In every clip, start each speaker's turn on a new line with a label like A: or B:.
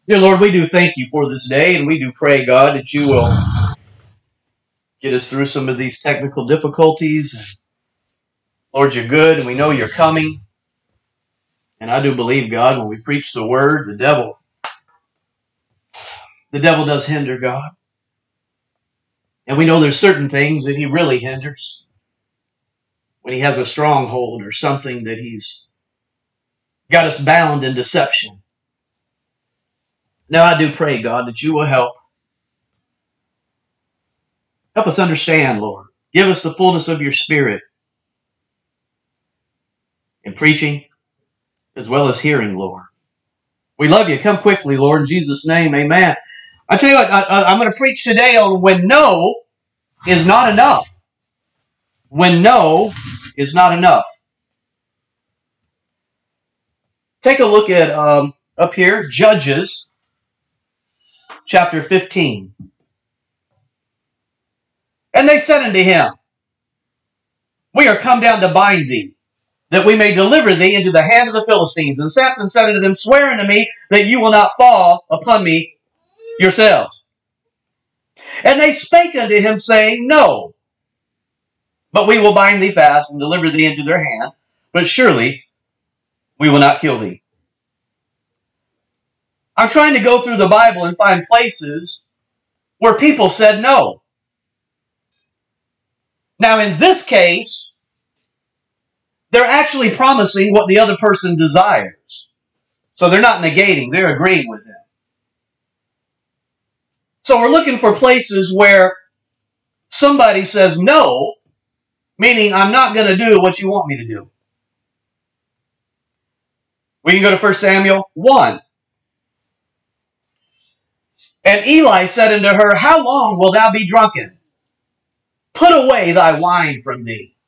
A: Dear Lord, we do thank you for this day, and we do pray, God, that you will get us through some of these technical difficulties. Lord, you're good, and we know you're coming. And I do believe, God, when we preach the word, the devil does hinder, God. And we know there's certain things that he really hinders. When he has a stronghold or something that he's got us bound in deception. Now I do pray, God, that you will help. Help us understand, Lord. Give us the fullness of your Spirit in preaching as well as hearing, Lord. We love you. Come quickly, Lord, in Jesus' name, amen. I tell you what, I'm going to preach today on when no is not enough. When no is not enough. Take a look at, up here, Judges, chapter 15. And they said unto him, We are come down to bind thee, that we may deliver thee into the hand of the Philistines. And Samson said unto them, Swear unto me that you will not fall upon me yourselves. And they spake unto him, saying, No, but we will bind thee fast and deliver thee into their hand, but surely we will not kill thee. I'm trying to go through the Bible and find places where people said no. Now, in this case, they're actually promising what the other person desires. So they're not negating, they're agreeing with them. So we're looking for places where somebody says no, meaning I'm not going to do what you want me to do. We can go to 1 Samuel 1. And Eli said unto her, How long wilt thou be drunken? Put away thy wine from thee.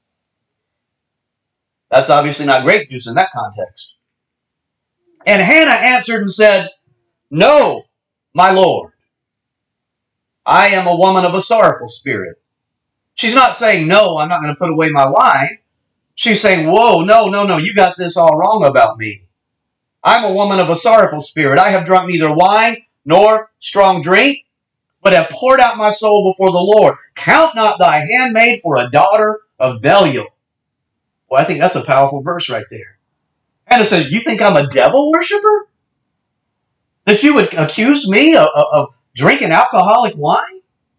A: That's obviously not grape juice in that context. And Hannah answered and said, No, my Lord. I am a woman of a sorrowful spirit. She's not saying, no, I'm not going to put away my wine. She's saying, whoa, no, you got this all wrong about me. I'm a woman of a sorrowful spirit. I have drunk neither wine nor strong drink, but have poured out my soul before the Lord. Count not thy handmaid for a daughter of Belial. Well, I think that's a powerful verse right there. Hannah says, you think I'm a devil worshiper? That you would accuse me of drinking alcoholic wine?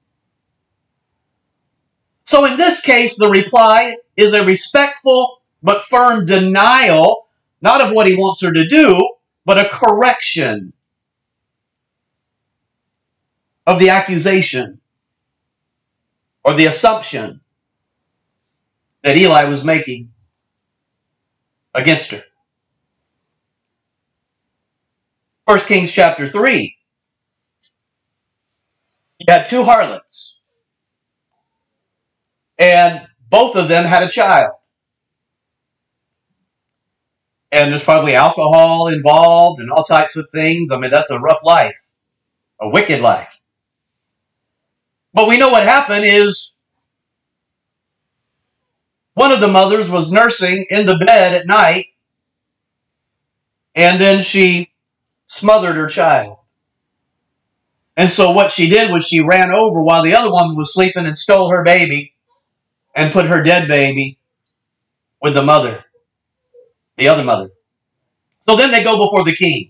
A: So in this case, the reply is a respectful but firm denial, not of what he wants her to do, but a correction of the accusation or the assumption that Eli was making against her. 1 Kings chapter 3. You had two harlots. And both of them had a child. And there's probably alcohol involved and all types of things. I mean, that's a rough life. A wicked life. But we know what happened is one of the mothers was nursing in the bed at night, and then she smothered her child. And so what she did was she ran over while the other woman was sleeping and stole her baby and put her dead baby with the mother, the other mother. So then they go before the king.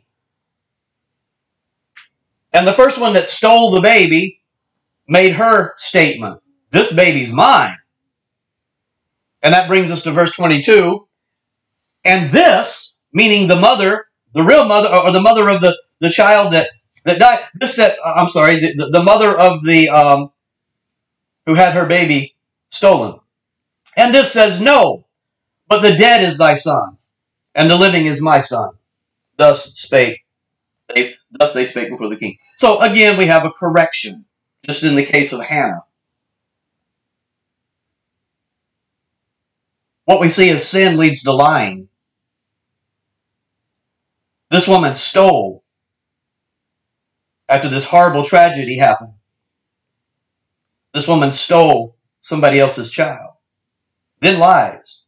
A: And the first one that stole the baby made her statement, this baby's mine. And that brings us to verse 22. And this, meaning the mother, the real mother, or the mother of the child that died, this said, I'm sorry, the mother of the, who had her baby stolen. And this says, no, but the dead is thy son, and the living is my son. Thus they spake before the king. So again, we have a correction, just in the case of Hannah. What we see is sin leads to lying. This woman stole after this horrible tragedy happened. This woman stole somebody else's child. Then lies.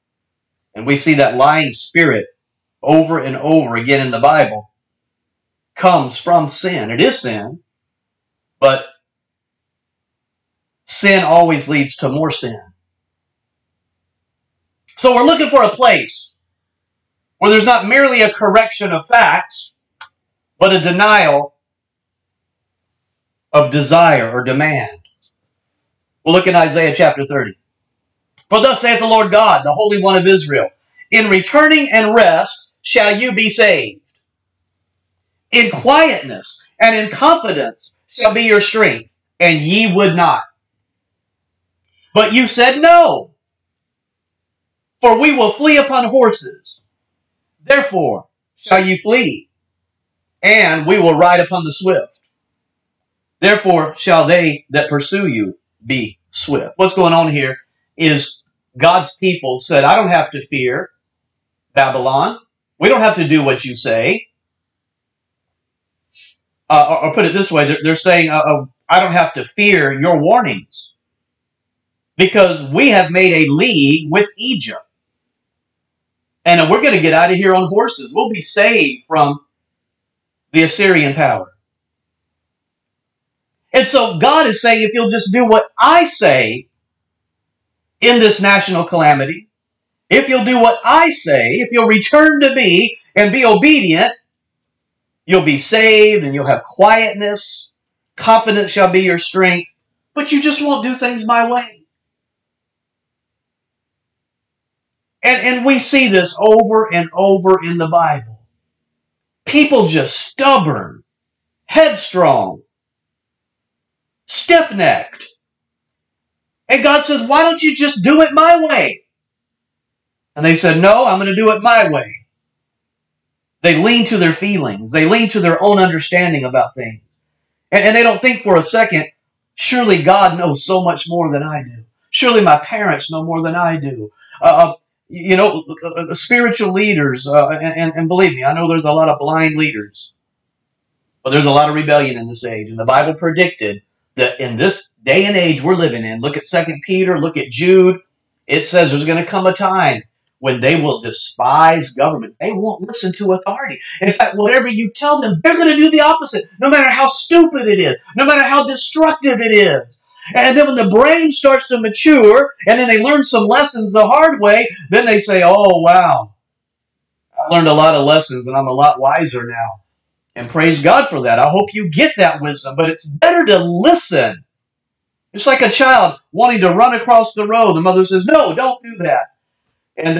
A: And we see that lying spirit over and over again in the Bible comes from sin. It is sin, but sin always leads to more sin. So we're looking for a place where there's not merely a correction of facts, but a denial of desire or demand. We'll look in Isaiah chapter 30. For thus saith the Lord God, the Holy One of Israel, in returning and rest shall you be saved. In quietness and in confidence shall be your strength, and ye would not. But you said, no, for we will flee upon horses. Therefore shall you flee, and we will ride upon the swift. Therefore shall they that pursue you be swift. What's going on here is God's people said, I don't have to fear Babylon. We don't have to do what you say. Or put it this way, they're saying, I don't have to fear your warnings because we have made a league with Egypt. And we're going to get out of here on horses. We'll be saved from the Assyrian power. And so God is saying, if you'll just do what I say in this national calamity, if you'll do what I say, if you'll return to me and be obedient, you'll be saved and you'll have quietness. Confidence shall be your strength. But you just won't do things my way. And we see this over and over in the Bible. People just stubborn, headstrong, stiff-necked. And God says, why don't you just do it my way? And they said, no, I'm going to do it my way. They lean to their feelings. They lean to their own understanding about things. And they don't think for a second, surely God knows so much more than I do. Surely my parents know more than I do. Spiritual leaders, and believe me, I know there's a lot of blind leaders. But there's a lot of rebellion in this age. And the Bible predicted that in this day and age we're living in, look at 2 Peter, look at Jude, it says there's going to come a time when they will despise government. They won't listen to authority. In fact, whatever you tell them, they're going to do the opposite, no matter how stupid it is, no matter how destructive it is. And then when the brain starts to mature, and then they learn some lessons the hard way, then they say, oh, wow, I learned a lot of lessons, and I'm a lot wiser now. And praise God for that. I hope you get that wisdom, but it's better to listen. It's like a child wanting to run across the road. The mother says, no, don't do that. And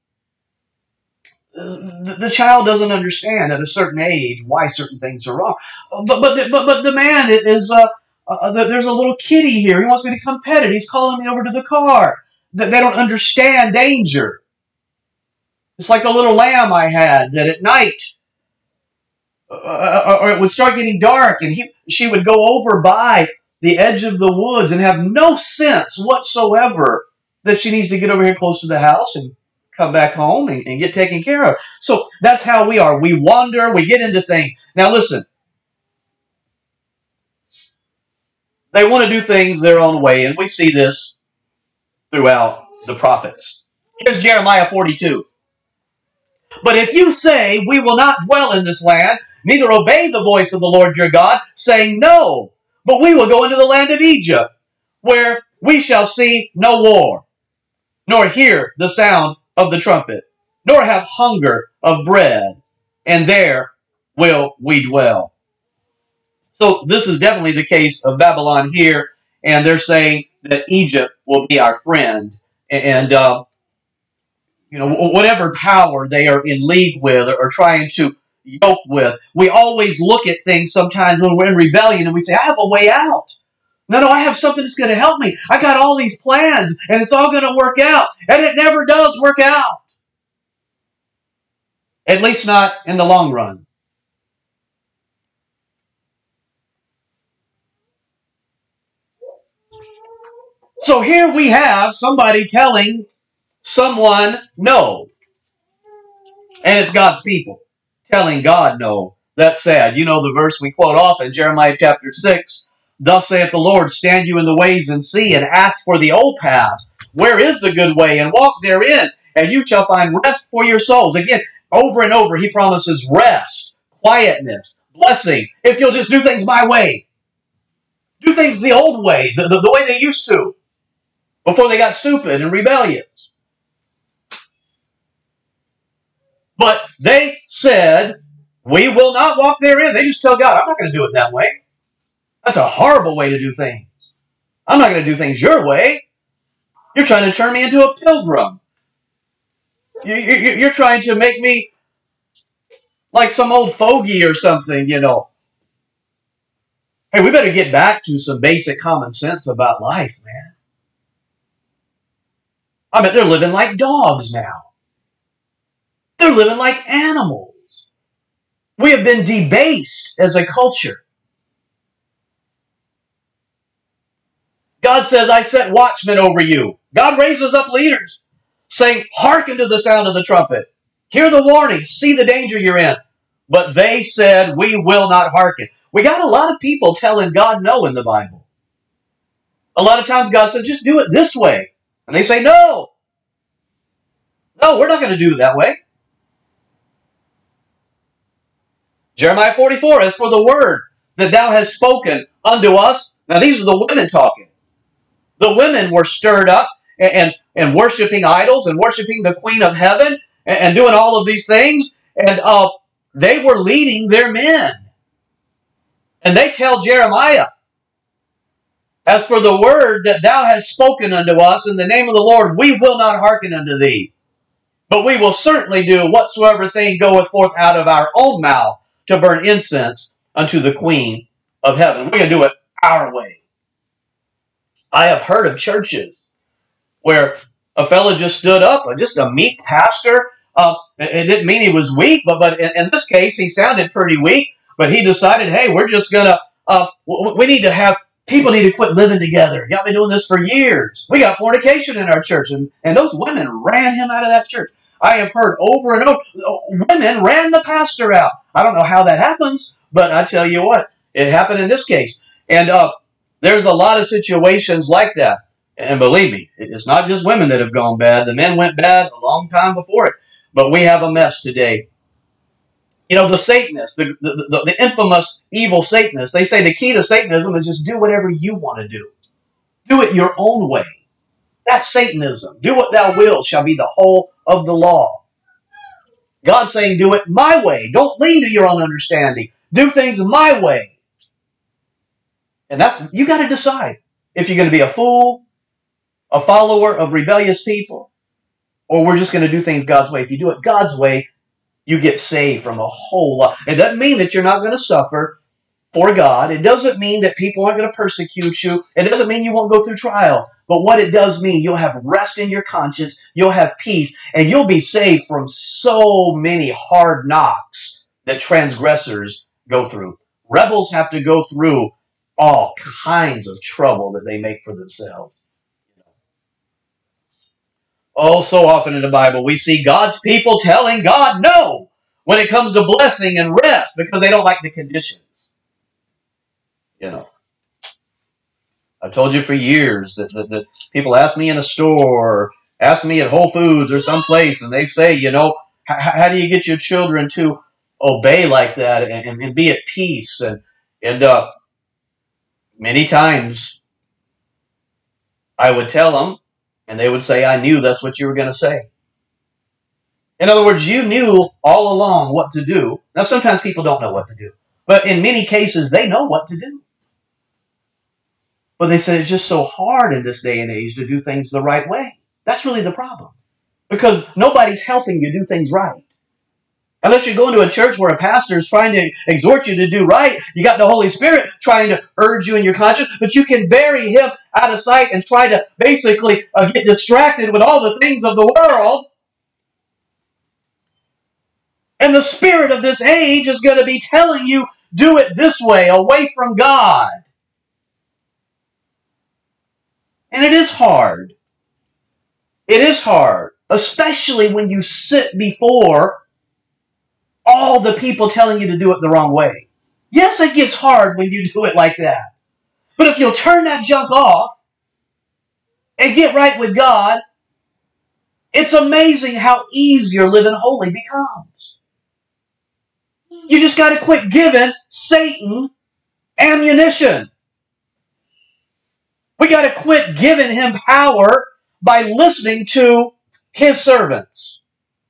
A: the child doesn't understand at a certain age why certain things are wrong. But the man is, there's a little kitty here. He wants me to come pet it. He's calling me over to the car. They don't understand danger. It's like the little lamb I had that at night, or it would start getting dark, and she would go over by the edge of the woods and have no sense whatsoever that she needs to get over here close to the house and come back home and get taken care of. So that's how we are. We wander, we get into things. Now listen, they want to do things their own way, and we see this throughout the prophets. Here's Jeremiah 42. But if you say, we will not dwell in this land, neither obey the voice of the Lord your God, saying, no, but we will go into the land of Egypt, where we shall see no war, nor hear the sound of the trumpet, nor have hunger of bread, and there will we dwell. So this is definitely the case of Babylon here, and they're saying that Egypt will be our friend, and whatever power they are in league with or trying to yoke with. We always look at things sometimes when we're in rebellion and we say, I have a way out. No, I have something that's going to help me. I got all these plans and it's all going to work out. And it never does work out. At least not in the long run. So here we have somebody telling someone no. And it's God's people telling God no. That's sad. You know the verse we quote often, Jeremiah chapter 6. Thus saith the Lord, stand you in the ways and see, and ask for the old paths. Where is the good way? And walk therein, and you shall find rest for your souls. Again, over and over, he promises rest, quietness, blessing, if you'll just do things my way. Do things the old way, the way they used to, before they got stupid and rebellious. But they said, we will not walk therein. They just tell God, I'm not going to do it that way. That's a horrible way to do things. I'm not going to do things your way. You're trying to turn me into a pilgrim. You're trying to make me like some old fogey or something, you know. Hey, we better get back to some basic common sense about life, man. I mean, they're living like dogs now. They're living like animals. We have been debased as a culture. God says, I set watchmen over you. God raises up leaders saying, hearken to the sound of the trumpet. Hear the warning. See the danger you're in. But they said, we will not hearken. We got a lot of people telling God no in the Bible. A lot of times God says, just do it this way. And they say, no. No, we're not going to do it that way. Jeremiah 44, as for the word that thou hast spoken unto us. Now these are the women talking. The women were stirred up and worshiping idols and worshiping the Queen of Heaven and doing all of these things. And they were leading their men. And they tell Jeremiah, as for the word that thou hast spoken unto us in the name of the Lord, we will not hearken unto thee. But we will certainly do whatsoever thing goeth forth out of our own mouth to burn incense unto the Queen of Heaven. We're going to do it our way. I have heard of churches where a fellow just stood up, just a meek pastor. It didn't mean he was weak, but in this case, he sounded pretty weak. But he decided, hey, we're just going to, we need to have, people need to quit living together. Y'all been doing this for years. We got fornication in our church. And those women ran him out of that church. I have heard over and over, women ran the pastor out. I don't know how that happens, but I tell you what, it happened in this case. And there's a lot of situations like that. And believe me, it's not just women that have gone bad. The men went bad a long time before it. But we have a mess today. You know, the Satanists, the infamous evil Satanists, they say the key to Satanism is just do whatever you want to do. Do it your own way. That's Satanism. Do what thou wilt shall be the whole of the law. God's saying do it my way. Don't lean to your own understanding. Do things my way. And that's, you got to decide if you're going to be a fool, a follower of rebellious people, or we're just going to do things God's way. If you do it God's way, you get saved from a whole lot. It doesn't mean that you're not going to suffer for God. It doesn't mean that people aren't going to persecute you. It doesn't mean you won't go through trials. But what it does mean, you'll have rest in your conscience, you'll have peace, and you'll be saved from so many hard knocks that transgressors go through. Rebels have to go through all kinds of trouble that they make for themselves. Oh, so often in the Bible, we see God's people telling God no when it comes to blessing and rest because they don't like the conditions. You know, I've told you for years that people ask me in a store or ask me at Whole Foods or someplace, and they say, you know, how do you get your children to obey like that and be at peace? And many times I would tell them, and they would say, I knew that's what you were going to say. In other words, you knew all along what to do. Now, sometimes people don't know what to do. But in many cases, they know what to do. But they said it's just so hard in this day and age to do things the right way. That's really the problem. Because nobody's helping you do things right. Unless you go into a church where a pastor is trying to exhort you to do right, you got the Holy Spirit trying to urge you in your conscience, but you can bury him out of sight and try to basically get distracted with all the things of the world. And the spirit of this age is going to be telling you, do it this way, away from God. And it is hard. It is hard, especially when you sit before all the people telling you to do it the wrong way. Yes, it gets hard when you do it like that. But if you'll turn that junk off and get right with God, it's amazing how easier living holy becomes. You just got to quit giving Satan ammunition. We got to quit giving him power by listening to his servants.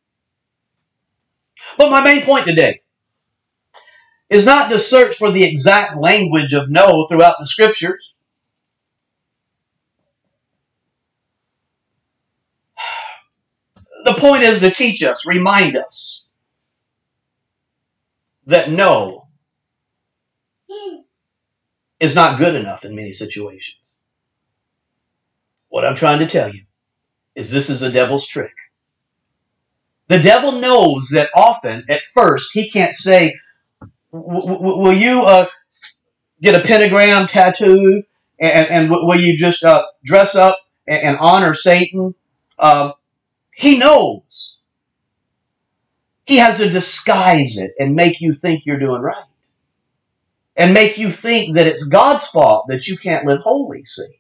A: But my main point today is not to search for the exact language of no throughout the Scriptures. The point is to teach us, remind us that no is not good enough in many situations. What I'm trying to tell you is this is a devil's trick. The devil knows that often, at first, he can't say, will you get a pentagram tattooed? And will you just dress up and honor Satan? He knows. He has to disguise it and make you think you're doing right. And make you think that it's God's fault that you can't live holy, see?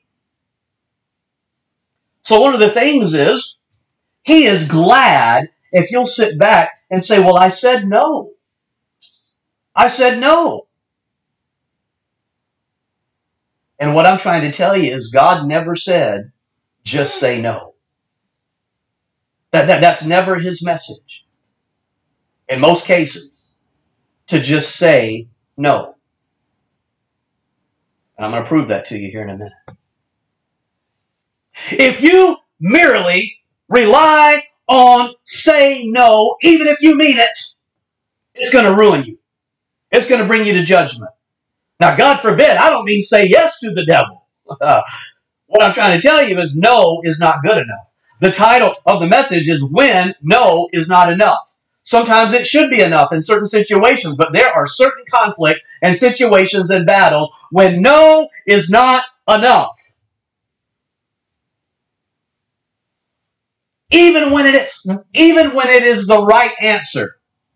A: So one of the things is, he is glad if you'll sit back and say, well, I said no. I said no. And what I'm trying to tell you is God never said, just say no. That's never his message. In most cases, to just say no. And I'm going to prove that to you here in a minute. If you merely rely on saying no, even if you mean it, it's going to ruin you. It's going to bring you to judgment. Now, God forbid, I don't mean say yes to the devil. What I'm trying to tell you is no is not good enough. The title of the message is When No is Not Enough. Sometimes it should be enough in certain situations, but there are certain conflicts and situations and battles when no is not enough. Even when it is the right answer,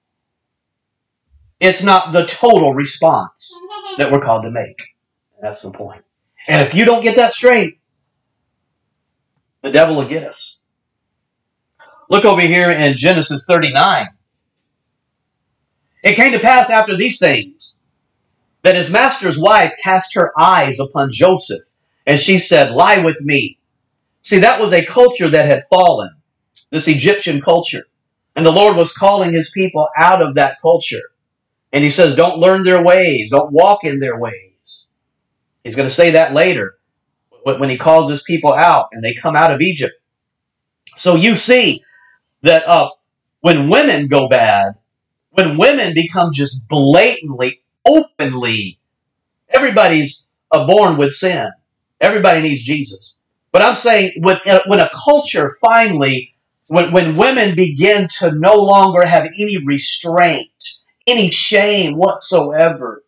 A: it's not the total response that we're called to make. That's the point. And if you don't get that straight, the devil will get us. Look over here in Genesis 39. It came to pass after these things that his master's wife cast her eyes upon Joseph, and she said, lie with me. See, that was a culture that had fallen, this Egyptian culture. And the Lord was calling his people out of that culture. And he says, don't learn their ways. Don't walk in their ways. He's going to say that later when he calls his people out and they come out of Egypt. So you see that when women go bad, when women become just blatantly, openly, everybody's born with sin. Everybody needs Jesus. But I'm saying when a culture finally, when women begin to no longer have any restraint, any shame whatsoever,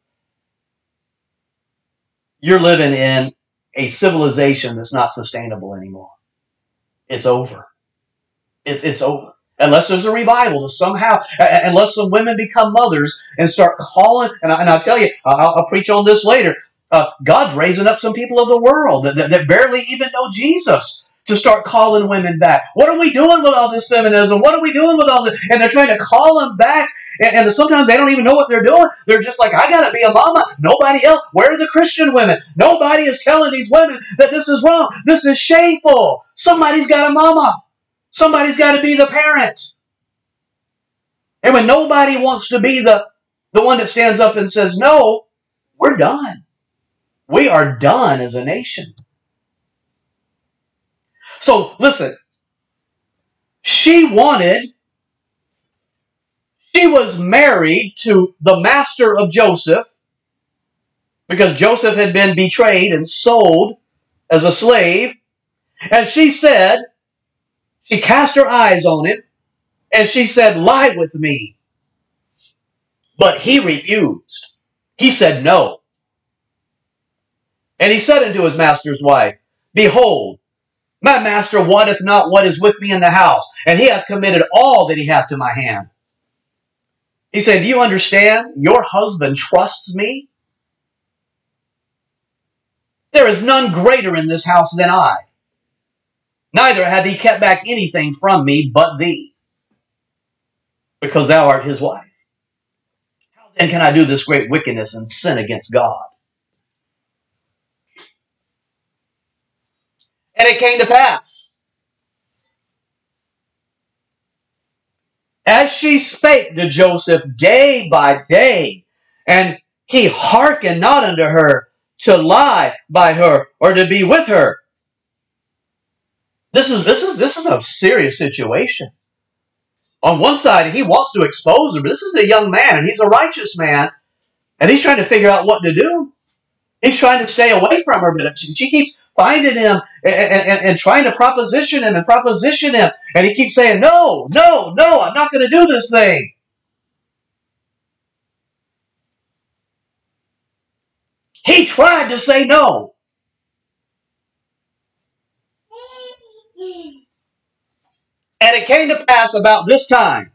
A: you're living in a civilization that's not sustainable anymore. It's over. It's over. Unless there's a revival to somehow, unless some women become mothers and start calling, and I'll tell you, I'll preach on this later, God's raising up some people of the world that barely even know Jesus to start calling women back. What are we doing with all this feminism? What are we doing with all this? And they're trying to call them back, and sometimes they don't even know what they're doing. They're just like, I got to be a mama. Nobody else. Where are the Christian women? Nobody is telling these women that this is wrong. This is shameful. Somebody's got a mama. Somebody's got to be the parent. And when nobody wants to be the one that stands up and says, no, we're done. We are done as a nation. So, listen. She was married to the master of Joseph because Joseph had been betrayed and sold as a slave. And she cast her eyes on him, and she said, lie with me. But he refused. He said no. And he said unto his master's wife, behold, my master wotteth not what is with me in the house, and he hath committed all that he hath to my hand. He said, do you understand? Your husband trusts me. There is none greater in this house than I. Neither hath he kept back anything from me but thee, because thou art his wife. How then can I do this great wickedness and sin against God? And it came to pass, as she spake to Joseph day by day, and he hearkened not unto her to lie by her or to be with her. This is a serious situation. On one side, he wants to expose her, but this is a young man, and he's a righteous man, and he's trying to figure out what to do. He's trying to stay away from her, but she keeps finding him and trying to proposition him, and he keeps saying, no, no, no, I'm not going to do this thing. He tried to say no. And it came to pass about this time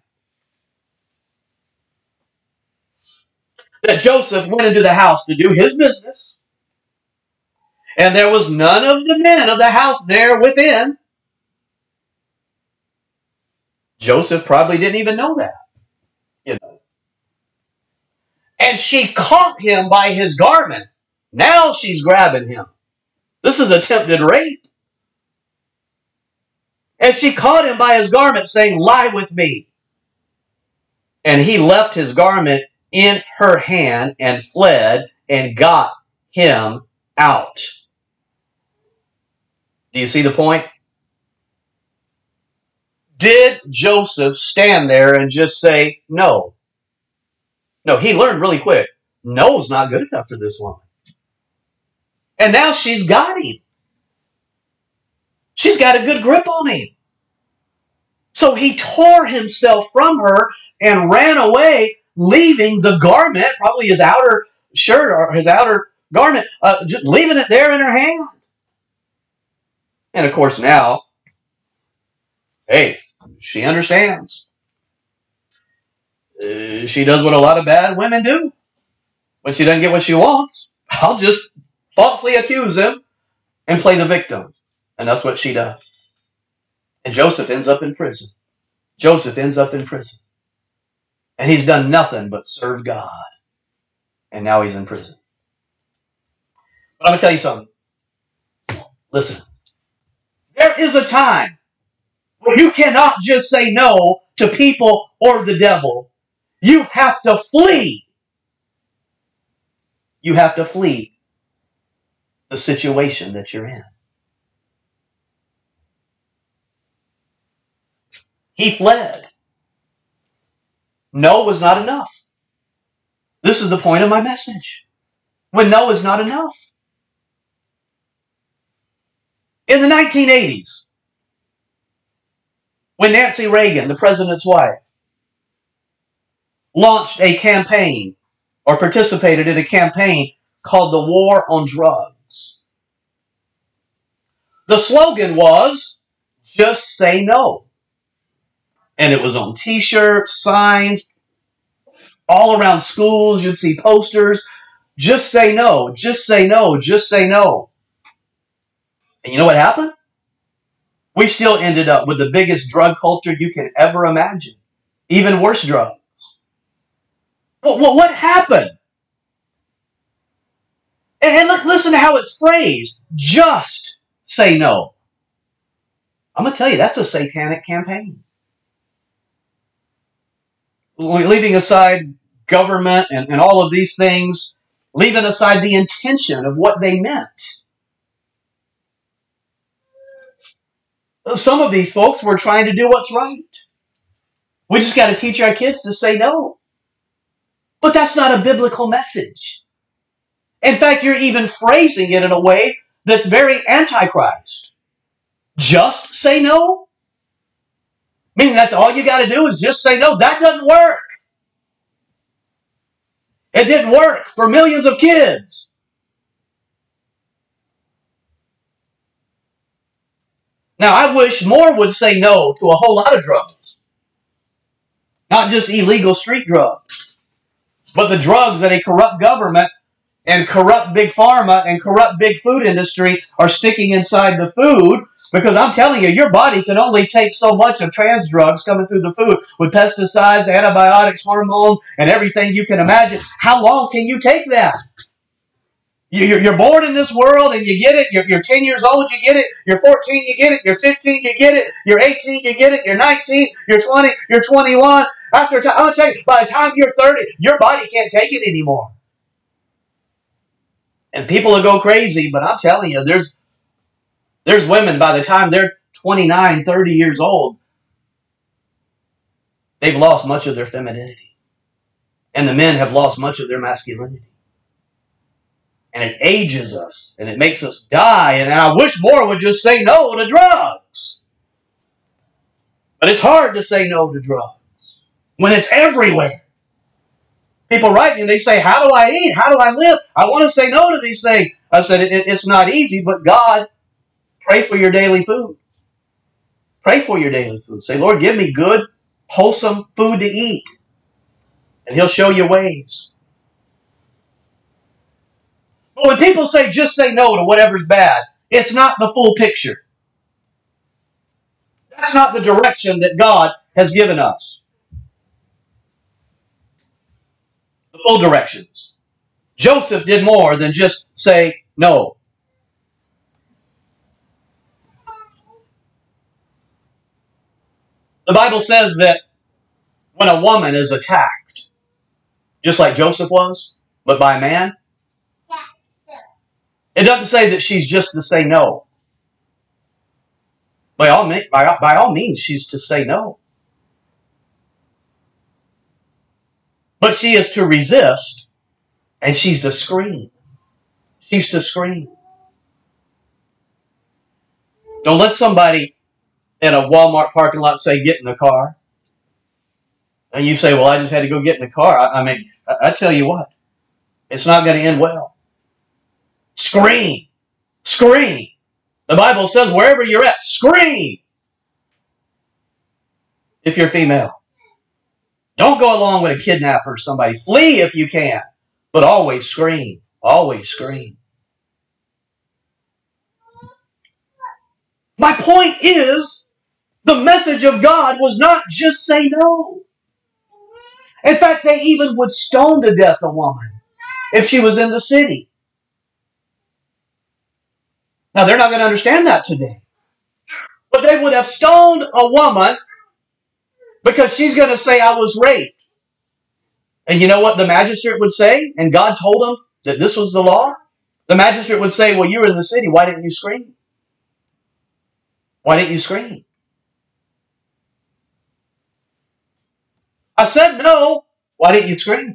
A: that Joseph went into the house to do his business. And there was none of the men of the house there within. Joseph probably didn't even know that. And she caught him by his garment. Now she's grabbing him. This is attempted rape. And she caught him by his garment, saying, lie with me. And he left his garment in her hand and fled and got him out. Do you see the point? Did Joseph stand there and just say no? No, he learned really quick. No's not good enough for this woman. And now she's got him. She's got a good grip on him. So he tore himself from her and ran away, leaving the garment, probably his outer shirt or his outer garment, just leaving it there in her hand. And of course now, hey, she understands. She does what a lot of bad women do. When she doesn't get what she wants, I'll just falsely accuse him and play the victim. And that's what she does. And Joseph ends up in prison. Joseph ends up in prison. And he's done nothing but serve God. And now he's in prison. But I'm going to tell you something. Listen. There is a time where you cannot just say no to people or the devil. You have to flee. You have to flee the situation that you're in. He fled. No was not enough. This is the point of my message. When no is not enough. In the 1980s, when Nancy Reagan, the president's wife, launched a campaign or participated in a campaign called the War on Drugs. The slogan was, just say no. And it was on t-shirts, signs, all around schools. You'd see posters. Just say no, just say no, just say no. And you know what happened? We still ended up with the biggest drug culture you can ever imagine. Even worse drugs. What happened? And listen to how it's phrased. Just say no. I'm going to tell you, that's a satanic campaign. Leaving aside government and all of these things, leaving aside the intention of what they meant. Some of these folks were trying to do what's right. We just got to teach our kids to say no. But that's not a biblical message. In fact, you're even phrasing it in a way that's very antichrist. Just say no? Meaning that's all you got to do is just say no. That doesn't work. It didn't work for millions of kids. Now, I wish more would say no to a whole lot of drugs. Not just illegal street drugs, but the drugs that a corrupt government and corrupt big pharma and corrupt big food industry are sticking inside the food Because I'm telling you, your body can only take so much of trans drugs coming through the food with pesticides, antibiotics, hormones, and everything you can imagine. How long can you take that? You're born in this world and you get it. You're 10 years old, you get it. You're 14, you get it. You're 15, you get it. You're 18, you get it. You're 19, you're 20, you're 21. After time, I'm telling you, by the time you're 30, your body can't take it anymore. And people will go crazy, but I'm telling you, there's women by the time they're 29, 30 years old, they've lost much of their femininity. And the men have lost much of their masculinity. And it ages us, and it makes us die. And I wish more would just say no to drugs. But it's hard to say no to drugs when it's everywhere. People write me and they say, how do I eat? How do I live? I want to say no to these things. I said, it's not easy, but God, pray for your daily food. Pray for your daily food. Say, Lord, give me good, wholesome food to eat. And He'll show you ways. But when people say just say no to whatever's bad, it's not the full picture. That's not the direction that God has given us. The full directions. Joseph did more than just say no. The Bible says that when a woman is attacked, just like Joseph was, but by a man, it doesn't say that she's just to say no. By all means, she's to say no. But she is to resist, and she's to scream. She's to scream. Don't let somebody in a Walmart parking lot say, get in the car. And you say, well, I just had to go get in the car. I tell you what, it's not going to end well. Scream. Scream. The Bible says wherever you're at, scream. If you're female. Don't go along with a kidnapper or somebody. Flee if you can. But always scream. Always scream. My point is, the message of God was not just say no. In fact, they even would stone to death a woman if she was in the city. Now, they're not going to understand that today. But they would have stoned a woman because she's going to say, I was raped. And you know what the magistrate would say? And God told them that this was the law? The magistrate would say, well, you were in the city. Why didn't you scream? Why didn't you scream? I said no. Why didn't you scream?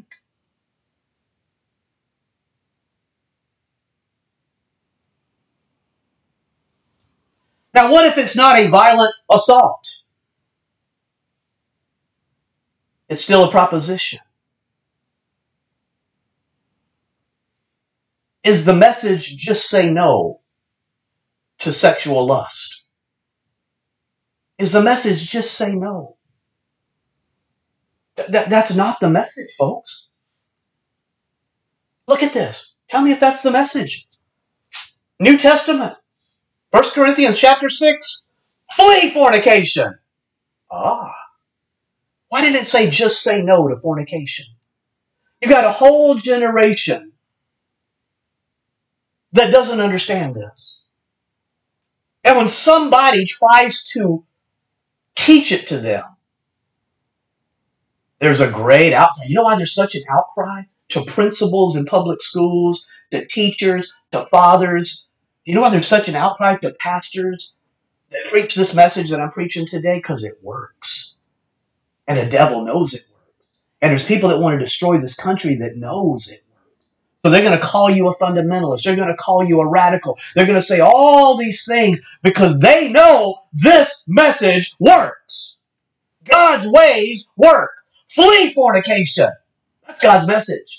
A: Now, what if it's not a violent assault? It's still a proposition. Is the message just say no to sexual lust? Is the message just say no? That's not the message, folks. Look at this. Tell me if that's the message. New Testament. 1 Corinthians chapter 6. Flee fornication. Why didn't it say just say no to fornication? You got a whole generation that doesn't understand this. And when somebody tries to teach it to them, there's a great outcry. You know why there's such an outcry? To principals in public schools, to teachers, to fathers. You know why there's such an outcry to pastors that preach this message that I'm preaching today? Because it works. And the devil knows it works. And there's people that want to destroy this country that knows it works. So they're going to call you a fundamentalist. They're going to call you a radical. They're going to say all these things because they know this message works. God's ways work. Flee fornication. That's God's message.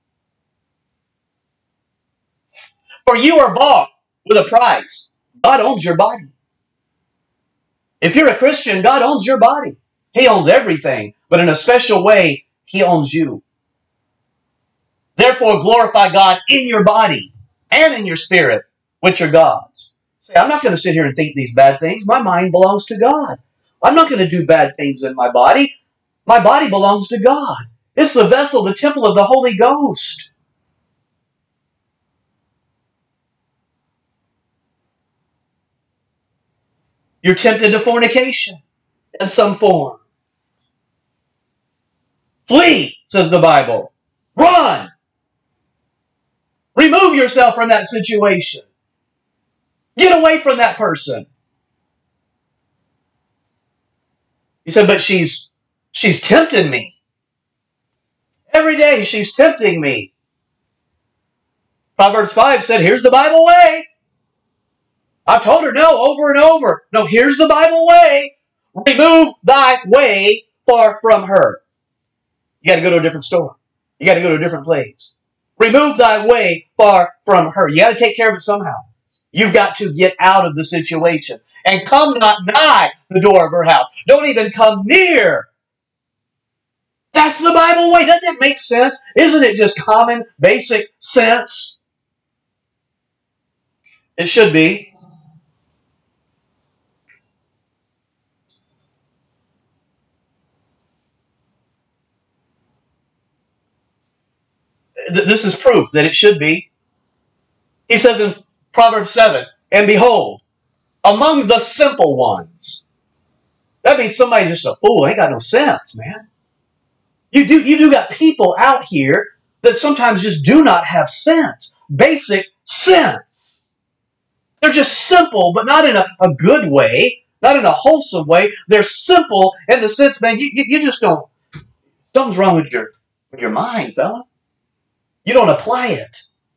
A: For you are bought with a price. God owns your body. If you're a Christian, God owns your body. He owns everything. But in a special way, He owns you. Therefore, glorify God in your body and in your spirit, which are God's. Say, I'm not going to sit here and think these bad things. My mind belongs to God. I'm not going to do bad things in my body. My body belongs to God. It's the vessel, the temple of the Holy Ghost. You're tempted to fornication in some form. Flee, says the Bible. Run. Remove yourself from that situation. Get away from that person. You said, but she's tempting me. Every day she's tempting me. Proverbs 5 said, here's the Bible way. I've told her no over and over. No, here's the Bible way. Remove thy way far from her. You got to go to a different store. You got to go to a different place. Remove thy way far from her. You got to take care of it somehow. You've got to get out of the situation. And come not nigh the door of her house. Don't even come near. That's the Bible way. Doesn't that make sense? Isn't it just common, basic sense? It should be. This is proof that it should be. He says in Proverbs 7, and behold, among the simple ones. That means somebody's just a fool. Ain't got no sense, man. You do got people out here that sometimes just do not have sense. Basic sense. They're just simple, but not in a good way. Not in a wholesome way. They're simple in the sense, man, you just don't. Something's wrong with your mind, fella. You don't apply it.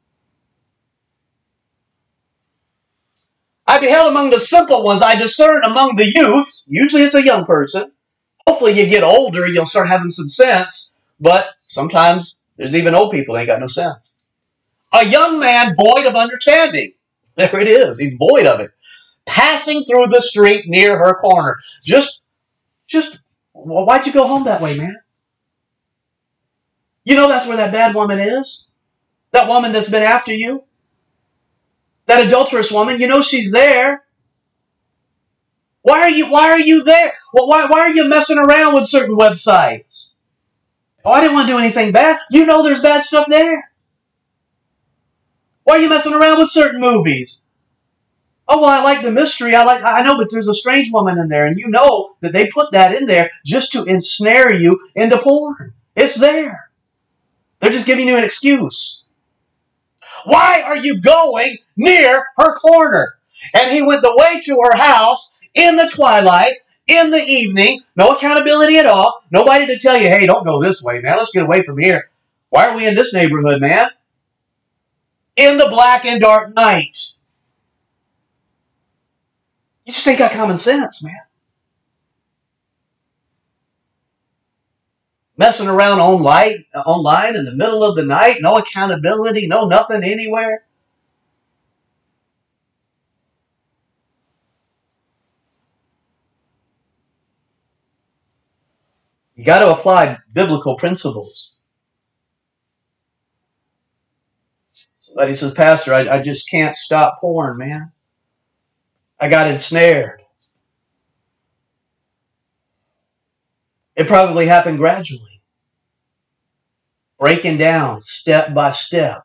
A: I beheld among the simple ones, I discern among the youths, usually it's a young person. Hopefully you get older, you'll start having some sense, but sometimes there's even old people that ain't got no sense. A young man void of understanding. There it is, he's void of it. Passing through the street near her corner. Just, why'd you go home that way, man? You know that's where that bad woman is? That woman that's been after you? That adulterous woman, you know she's there. Why are you there? Well, why are you messing around with certain websites? Oh, I didn't want to do anything bad. You know there's bad stuff there. Why are you messing around with certain movies? Oh, well, I like the mystery. I know, but there's a strange woman in there, and you know that they put that in there just to ensnare you into porn. It's there. They're just giving you an excuse. Why are you going near her corner? And he went the way to her house in the twilight, in the evening, no accountability at all, nobody to tell you, hey, don't go this way, man, let's get away from here. Why are we in this neighborhood, man? In the black and dark night. You just ain't got common sense, man. Messing around online in the middle of the night, no accountability, no nothing anywhere. You got to apply biblical principles. Somebody says, Pastor, I just can't stop porn, man. I got ensnared. It probably happened gradually. Breaking down step by step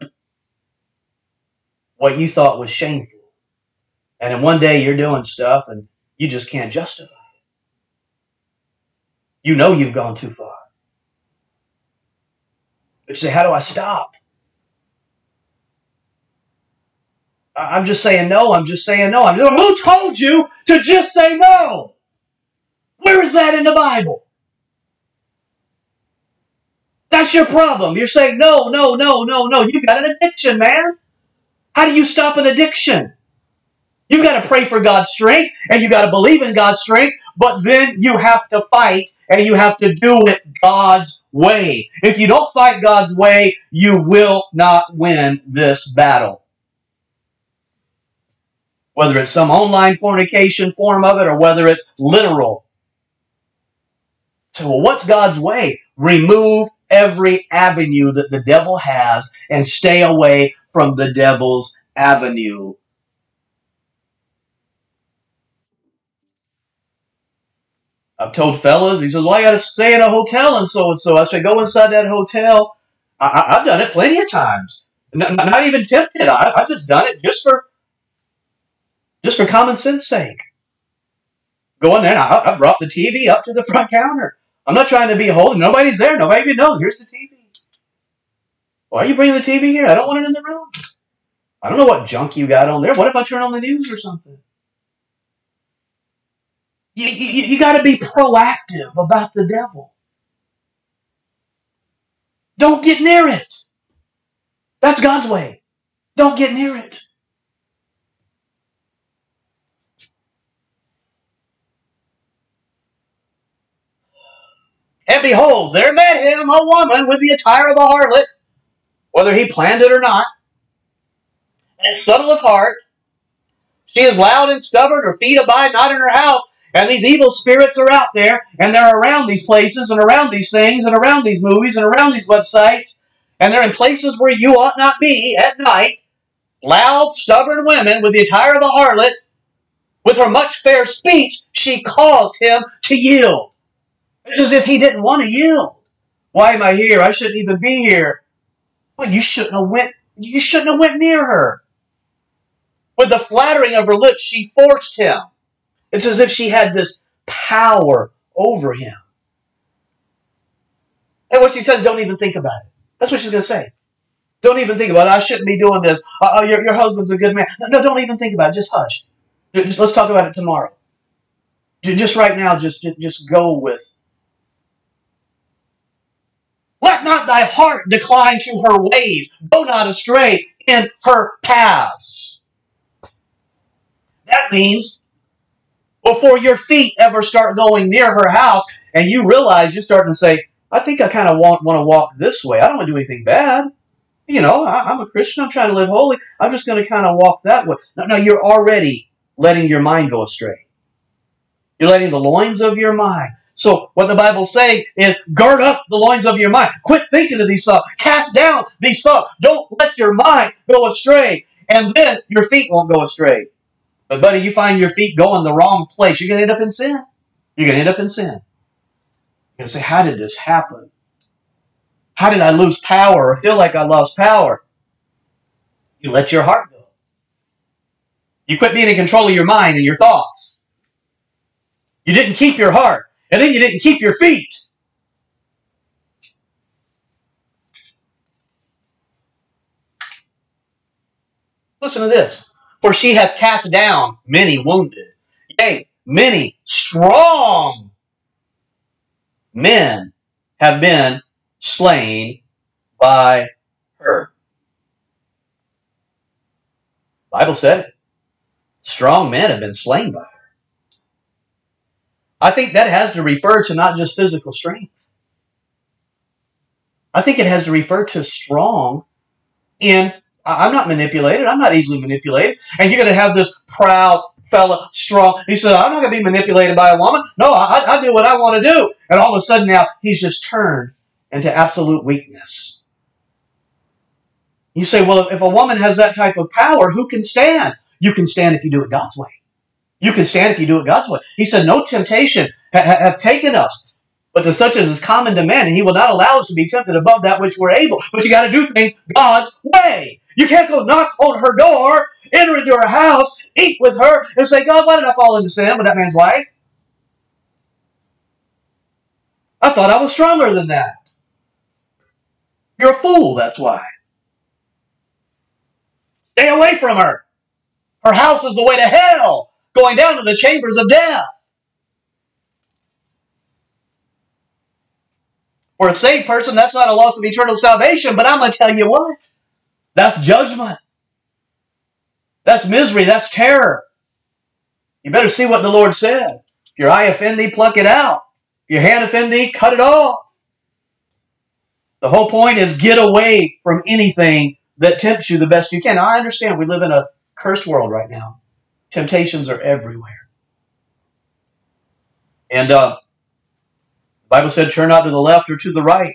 A: what you thought was shameful. And then one day you're doing stuff and you just can't justify it. You know you've gone too far. But you say, how do I stop? I'm just saying no. I'm just saying no. Who told you to just say no? Where is that in the Bible? That's your problem. You're saying no. You've got an addiction, man. How do you stop an addiction? You've got to pray for God's strength, and you've got to believe in God's strength, but then you have to fight, and you have to do it God's way. If you don't fight God's way, you will not win this battle. Whether it's some online fornication form of it, or whether it's literal. So, well, what's God's way? Remove every avenue that the devil has, and stay away from the devil's avenue. I've told fellas, he says, well, I got to stay in a hotel and so. I say, go inside that hotel. I've done it plenty of times. Not even tempted. I've just done it just for common sense sake. Go in there and I brought the TV up to the front counter. I'm not trying to be holy. Nobody's there. Nobody even knows. Here's the TV. Why are you bringing the TV here? I don't want it in the room. I don't know what junk you got on there. What if I turn on the news or something? You got to be proactive about the devil. Don't get near it. That's God's way. Don't get near it. And behold, there met him a woman with the attire of a harlot, whether he planned it or not, and subtle of heart. She is loud and stubborn, her feet abide not in her house. And these evil spirits are out there, and they're around these places, and around these things, and around these movies, and around these websites. And they're in places where you ought not be at night. Loud, stubborn women with the attire of a harlot. With her much fair speech, she caused him to yield. It's as if he didn't want to yield. Why am I here? I shouldn't even be here. Well, you shouldn't have went near her. With the flattering of her lips, she forced him. It's as if she had this power over him. And what she says, don't even think about it. That's what she's going to say. Don't even think about it. I shouldn't be doing this. Your husband's a good man. No, don't even think about it. Just hush. Let's talk about it tomorrow. Just right now, just go with. Let not thy heart decline to her ways. Go not astray in her paths. That means before your feet ever start going near her house and you realize you're starting to say, I think I kind of want to walk this way. I don't want to do anything bad. You know, I'm a Christian. I'm trying to live holy. I'm just going to kind of walk that way. No, you're already letting your mind go astray. You're letting the loins of your mind. So what the Bible's saying is gird up the loins of your mind. Quit thinking of these thoughts. Cast down these thoughts. Don't let your mind go astray. And then your feet won't go astray. But buddy, you find your feet going the wrong place, you're going to end up in sin. You're going to end up in sin. You're going to say, how did this happen? How did I lose power or feel like I lost power? You let your heart go. You quit being in control of your mind and your thoughts. You didn't keep your heart. And then you didn't keep your feet. Listen to this. For she hath cast down many wounded. Yea, many strong men have been slain by her. The Bible said, strong men have been slain by her. I think that has to refer to not just physical strength. I think it has to refer to strong in, I'm not manipulated. I'm not easily manipulated. And you're going to have this proud fella, strong. He said, I'm not going to be manipulated by a woman. No, I do what I want to do. And all of a sudden now, he's just turned into absolute weakness. You say, well, if a woman has that type of power, who can stand? You can stand if you do it God's way. You can stand if you do it God's way. He said, no temptation have taken us, but to such as is common to men, and he will not allow us to be tempted above that which we're able. But you got to do things God's way. You can't go knock on her door, enter into her house, eat with her, and say, God, why did I fall into sin with that man's wife? I thought I was stronger than that. You're a fool, that's why. Stay away from her. Her house is the way to hell, going down to the chambers of death. For a saved person, that's not a loss of eternal salvation, but I'm going to tell you what. That's judgment. That's misery. That's terror. You better see what the Lord said. If your eye offend thee, pluck it out. If your hand offend thee, cut it off. The whole point is get away from anything that tempts you the best you can. Now, I understand we live in a cursed world right now. Temptations are everywhere. And the Bible said, turn not to the left or to the right.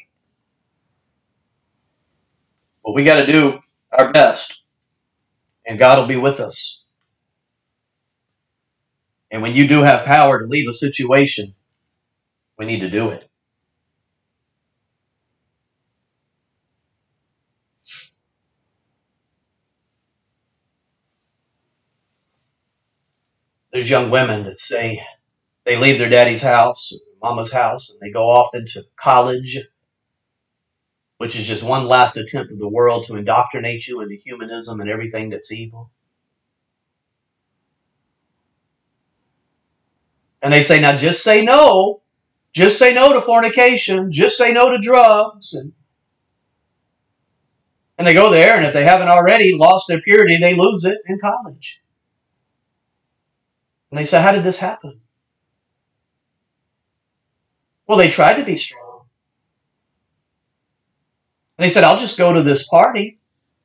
A: But we got to do our best. And God will be with us. And when you do have power to leave a situation, We need to do it. There's young women that say they leave their daddy's house, mama's house, and they go off into college, which is just one last attempt of the world to indoctrinate you into humanism and everything that's evil. And they say, now just say no. Just say no to fornication. Just say no to drugs. And they go there, and if they haven't already lost their purity, they lose it in college. And they say, how did this happen? Well, they tried to be strong. And they said, I'll just go to this party.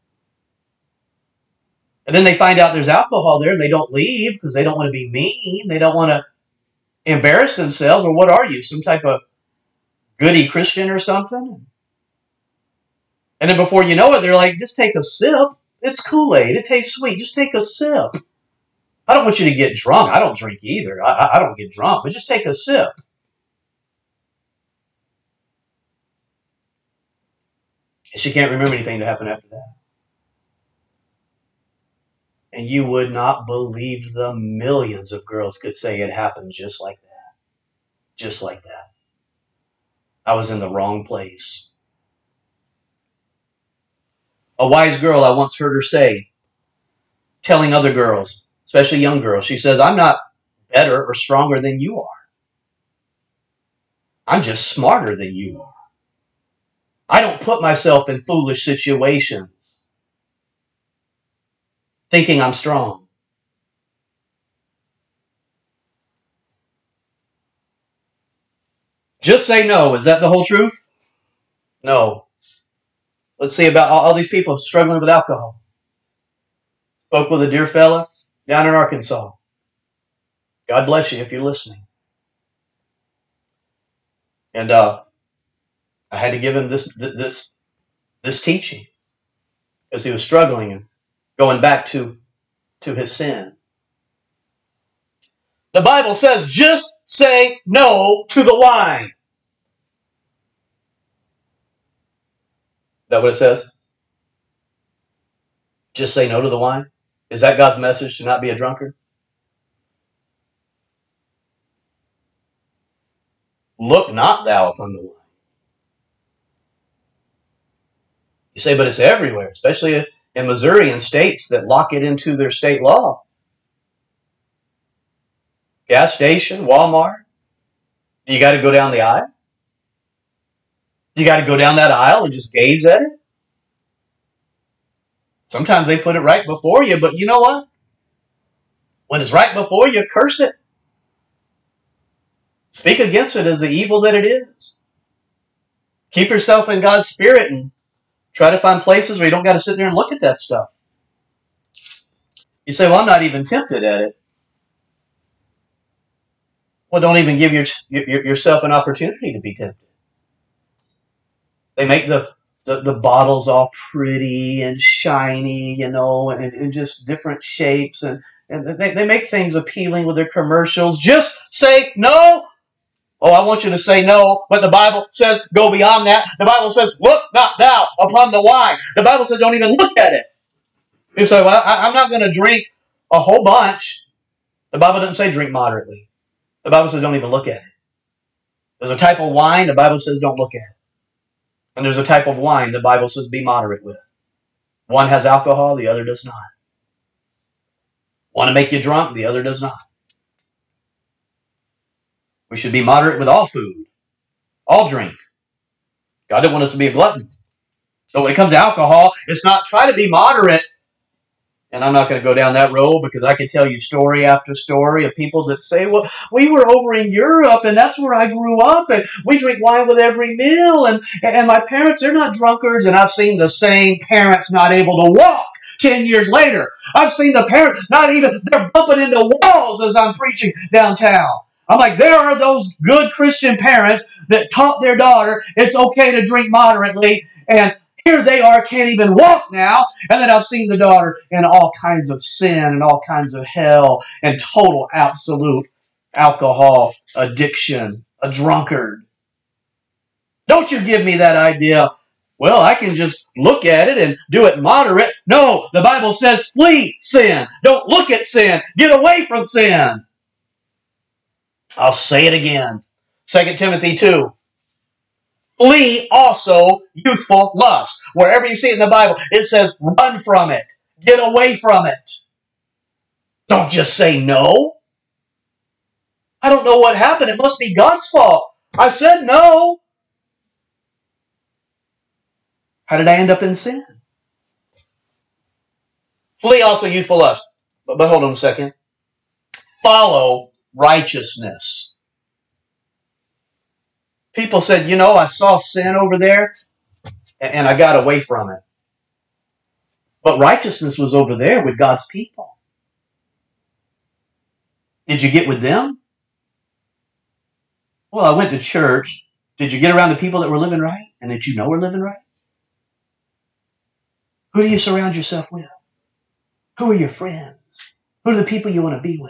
A: And then they find out there's alcohol there, and they don't leave because they don't want to be mean. They don't want to embarrass themselves. Or what are you, some type of goody Christian or something? And then before you know it, they're like, just take a sip. It's Kool-Aid. It tastes sweet. Just take a sip. I don't want you to get drunk. I don't drink either. I don't get drunk, but just take a sip. And she can't remember anything that happened after that. And you would not believe the millions of girls could say it happened just like that. Just like that. I was in the wrong place. A wise girl, I once heard her say, telling other girls, especially young girls, she says, I'm not better or stronger than you are. I'm just smarter than you are. I don't put myself in foolish situations thinking I'm strong. Just say no. Is that the whole truth? No. Let's see about all these people struggling with alcohol. Spoke with a dear fella down in Arkansas. God bless you if you're listening. And I had to give him this teaching as he was struggling and going back to his sin. The Bible says, just say no to the wine. Is that what it says? Just say no to the wine? Is that God's message, to not be a drunkard? Look not thou upon the wine. You say, but it's everywhere, especially in Missouri and states that lock it into their state law. Gas station, Walmart. You got to go down the aisle? You got to go down that aisle and just gaze at it? Sometimes they put it right before you, but you know what? When it's right before you, curse it. Speak against it as the evil that it is. Keep yourself in God's Spirit and try to find places where you don't got to sit there and look at that stuff. You say, well, I'm not even tempted at it. Well, don't even give yourself an opportunity to be tempted. They make the bottles all pretty and shiny, and just different shapes. And they make things appealing with their commercials. Just say no. Oh, I want you to say no, but the Bible says go beyond that. The Bible says, look not thou upon the wine. The Bible says don't even look at it. You say, well, I'm not going to drink a whole bunch. The Bible doesn't say drink moderately. The Bible says don't even look at it. There's a type of wine the Bible says don't look at. And there's a type of wine the Bible says be moderate with. One has alcohol, the other does not. One to make you drunk, the other does not. We should be moderate with all food, all drink. God didn't want us to be a glutton. So when it comes to alcohol, it's not try to be moderate. And I'm not going to go down that road because I could tell you story after story of people that say, well, we were over in Europe and that's where I grew up and we drink wine with every meal and my parents, they're not drunkards. And I've seen the same parents not able to walk 10 years later. I've seen the parents they're bumping into walls as I'm preaching downtown. I'm like, there are those good Christian parents that taught their daughter it's okay to drink moderately, and here they are, can't even walk now. And then I've seen the daughter in all kinds of sin and all kinds of hell and total absolute alcohol addiction. a drunkard. Don't you give me that idea, well, I can just look at it and do it moderate. No, the Bible says flee sin. Don't look at sin. Get away from sin. I'll say it again. 2 Timothy 2. Flee also youthful lust. Wherever you see it in the Bible, it says run from it. Get away from it. Don't just say no. I don't know what happened. It must be God's fault. I said no. How did I end up in sin? Flee also youthful lust. But hold on a second. Follow righteousness. People said, I saw sin over there and I got away from it. But righteousness was over there with God's people. Did you get with them? Well, I went to church. Did you get around the people that were living right and that you know were living right? Who do you surround yourself with? Who are your friends? Who are the people you want to be with?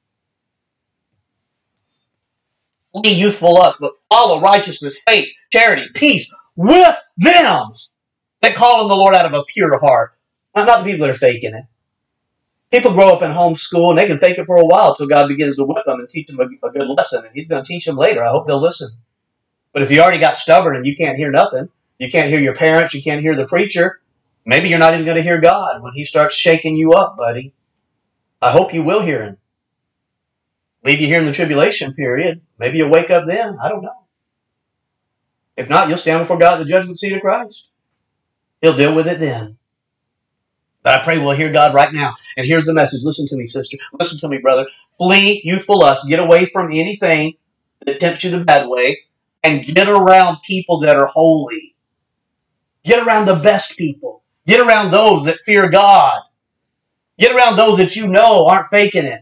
A: Flee youthful lust, but follow righteousness, faith, charity, peace with them that call on the Lord out of a pure heart. Not the people that are faking it. People grow up in homeschool and they can fake it for a while until God begins to whip them and teach them a good lesson. And He's going to teach them later. I hope they'll listen. But if you already got stubborn and you can't hear nothing, you can't hear your parents, you can't hear the preacher, maybe you're not even going to hear God when He starts shaking you up, buddy. I hope you will hear Him. Leave you here in the tribulation period. Maybe you'll wake up then. I don't know. If not, you'll stand before God at the judgment seat of Christ. He'll deal with it then. But I pray we'll hear God right now. And here's the message. Listen to me, sister. Listen to me, brother. Flee youthful lust. Get away from anything that tempts you the bad way. And get around people that are holy. Get around the best people. Get around those that fear God. Get around those that you know aren't faking it.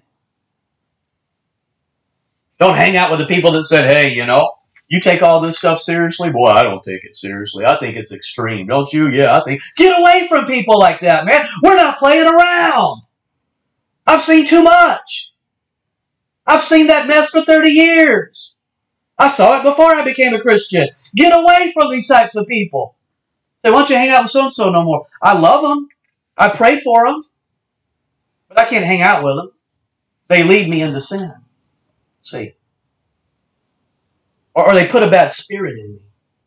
A: Don't hang out with the people that said, hey, you take all this stuff seriously? Boy, I don't take it seriously. I think it's extreme. Don't you? Yeah, I think. Get away from people like that, man. We're not playing around. I've seen too much. I've seen that mess for 30 years. I saw it before I became a Christian. Get away from these types of people. Say, why don't you hang out with so-and-so no more? I love them. I pray for them. But I can't hang out with them. They lead me into sin. See? Or they put a bad spirit in me.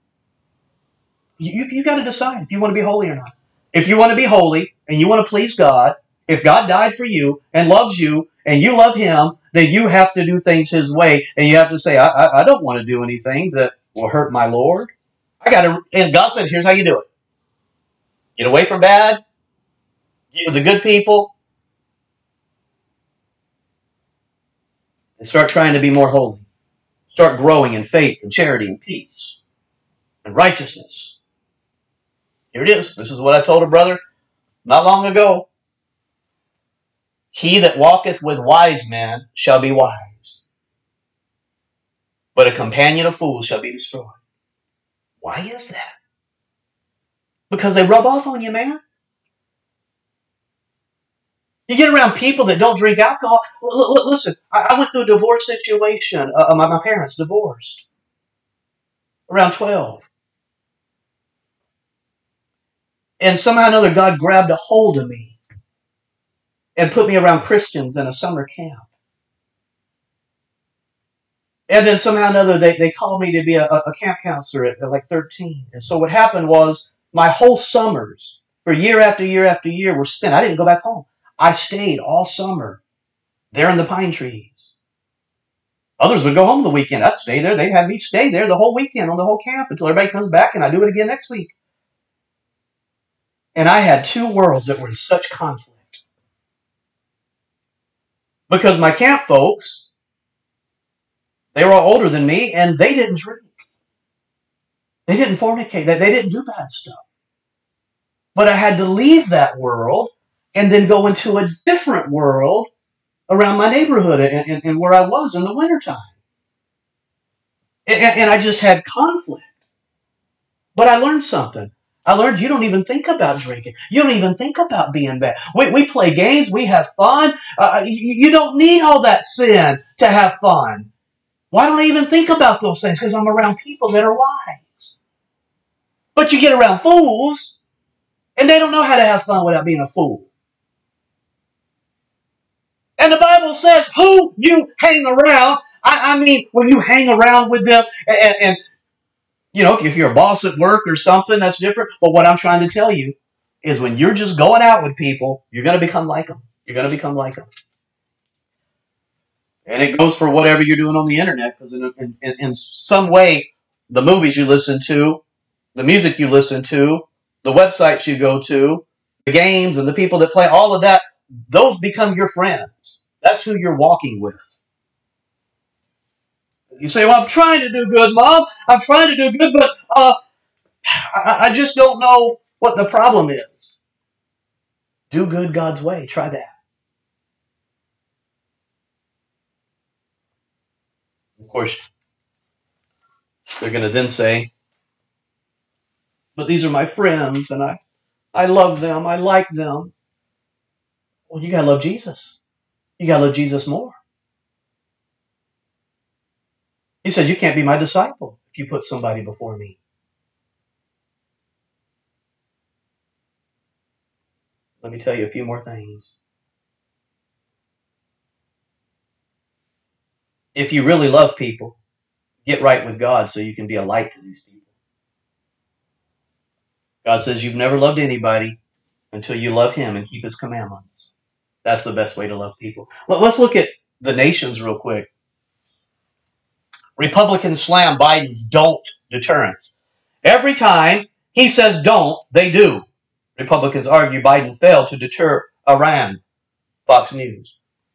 A: You got to decide if you want to be holy or not. If you want to be holy and you want to please God, if God died for you and loves you and you love Him, then you have to do things His way. And you have to say, I don't want to do anything that will hurt my Lord. And God said, here's how you do it. Get away from bad. Get with the good people. And start trying to be more holy. Start growing in faith and charity and peace and righteousness. Here it is. This is what I told a brother not long ago. He that walketh with wise men shall be wise, but a companion of fools shall be destroyed. Why is that? Because they rub off on you, man. You get around people that don't drink alcohol. Listen, I went through a divorce situation. My parents divorced. Around 12. And somehow or another, God grabbed a hold of me and put me around Christians in a summer camp. And then somehow or another, they called me to be a camp counselor at like 13. And so what happened was my whole summers, for year after year after year, were spent. I didn't go back home. I stayed all summer there in the pine trees. Others would go home the weekend. I'd stay there. They'd have me stay there the whole weekend on the whole camp until everybody comes back, and I do it again next week. And I had two worlds that were in such conflict. Because my camp folks, they were all older than me, and they didn't drink. They didn't fornicate. They didn't do bad stuff. But I had to leave that world and then go into a different world around my neighborhood and where I was in the wintertime. And I just had conflict. But I learned something. I learned you don't even think about drinking. You don't even think about being bad. We play games. We have fun. You don't need all that sin to have fun. Why don't I even think about those things? Because I'm around people that are wise. But you get around fools, and they don't know how to have fun without being a fool. And the Bible says who you hang around. I mean, when you hang around with them, and you know, if you're a boss at work or something, that's different. But what I'm trying to tell you is when you're just going out with people, you're going to become like them. You're going to become like them. And it goes for whatever you're doing on the internet, because in some way, the movies you listen to, the music you listen to, the websites you go to, the games and the people that play, all of that, those become your friends. That's who you're walking with. You say, well, I'm trying to do good, Mom. I'm trying to do good, but I just don't know what the problem is. Do good God's way. Try that. Of course, they're going to then say, but these are my friends, and I love them. I like them. Well, you got to love Jesus. You got to love Jesus more. He says, you can't be my disciple if you put somebody before me. Let me tell you a few more things. If you really love people, get right with God so you can be a light to these people. God says you've never loved anybody until you love Him and keep His commandments. That's the best way to love people. Let's look at the nations real quick. Republicans slam Biden's don't deterrence. Every time he says don't, they do. Republicans argue Biden failed to deter Iran. Fox News.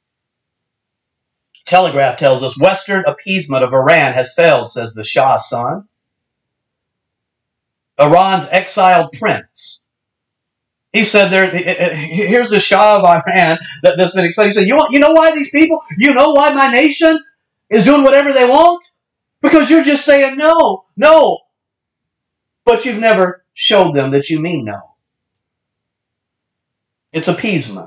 A: Telegraph tells us Western appeasement of Iran has failed, says the Shah's son. Iran's exiled prince. He said, here's the Shah of Iran that's been explained. He said, you know why these people, you know why my nation is doing whatever they want? Because you're just saying no, no. But you've never showed them that you mean no. It's appeasement.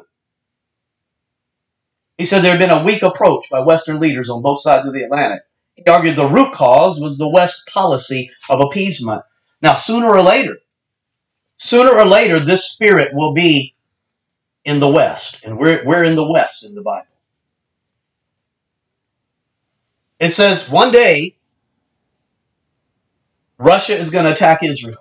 A: He said there had been a weak approach by Western leaders on both sides of the Atlantic. He argued the root cause was the West policy of appeasement. Now, sooner or later, this spirit will be in the West. And we're in the West in the Bible. It says one day, Russia is going to attack Israel.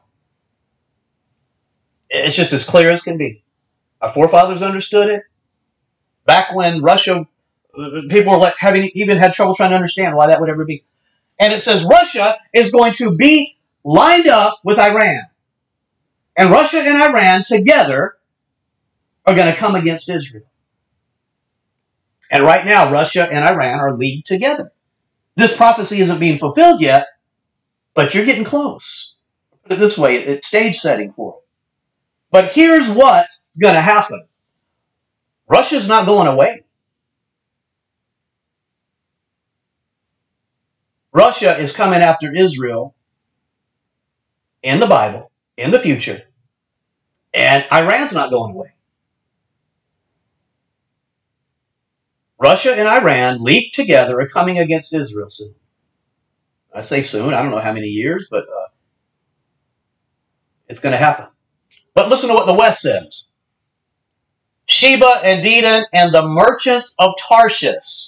A: It's just as clear as can be. Our forefathers understood it. Back when Russia, people were having even had trouble trying to understand why that would ever be. And it says Russia is going to be lined up with Iran. And Russia and Iran together are going to come against Israel. And right now, Russia and Iran are leagued together. This prophecy isn't being fulfilled yet, but you're getting close. Put it this way, it's stage setting for it. But here's what's going to happen. Russia's not going away. Russia is coming after Israel in the Bible, in the future, and Iran's not going away. Russia and Iran, leagued together, are coming against Israel soon. I say soon, I don't know how many years, but it's going to happen. But listen to what the West says. Sheba and Dedan and the merchants of Tarshish.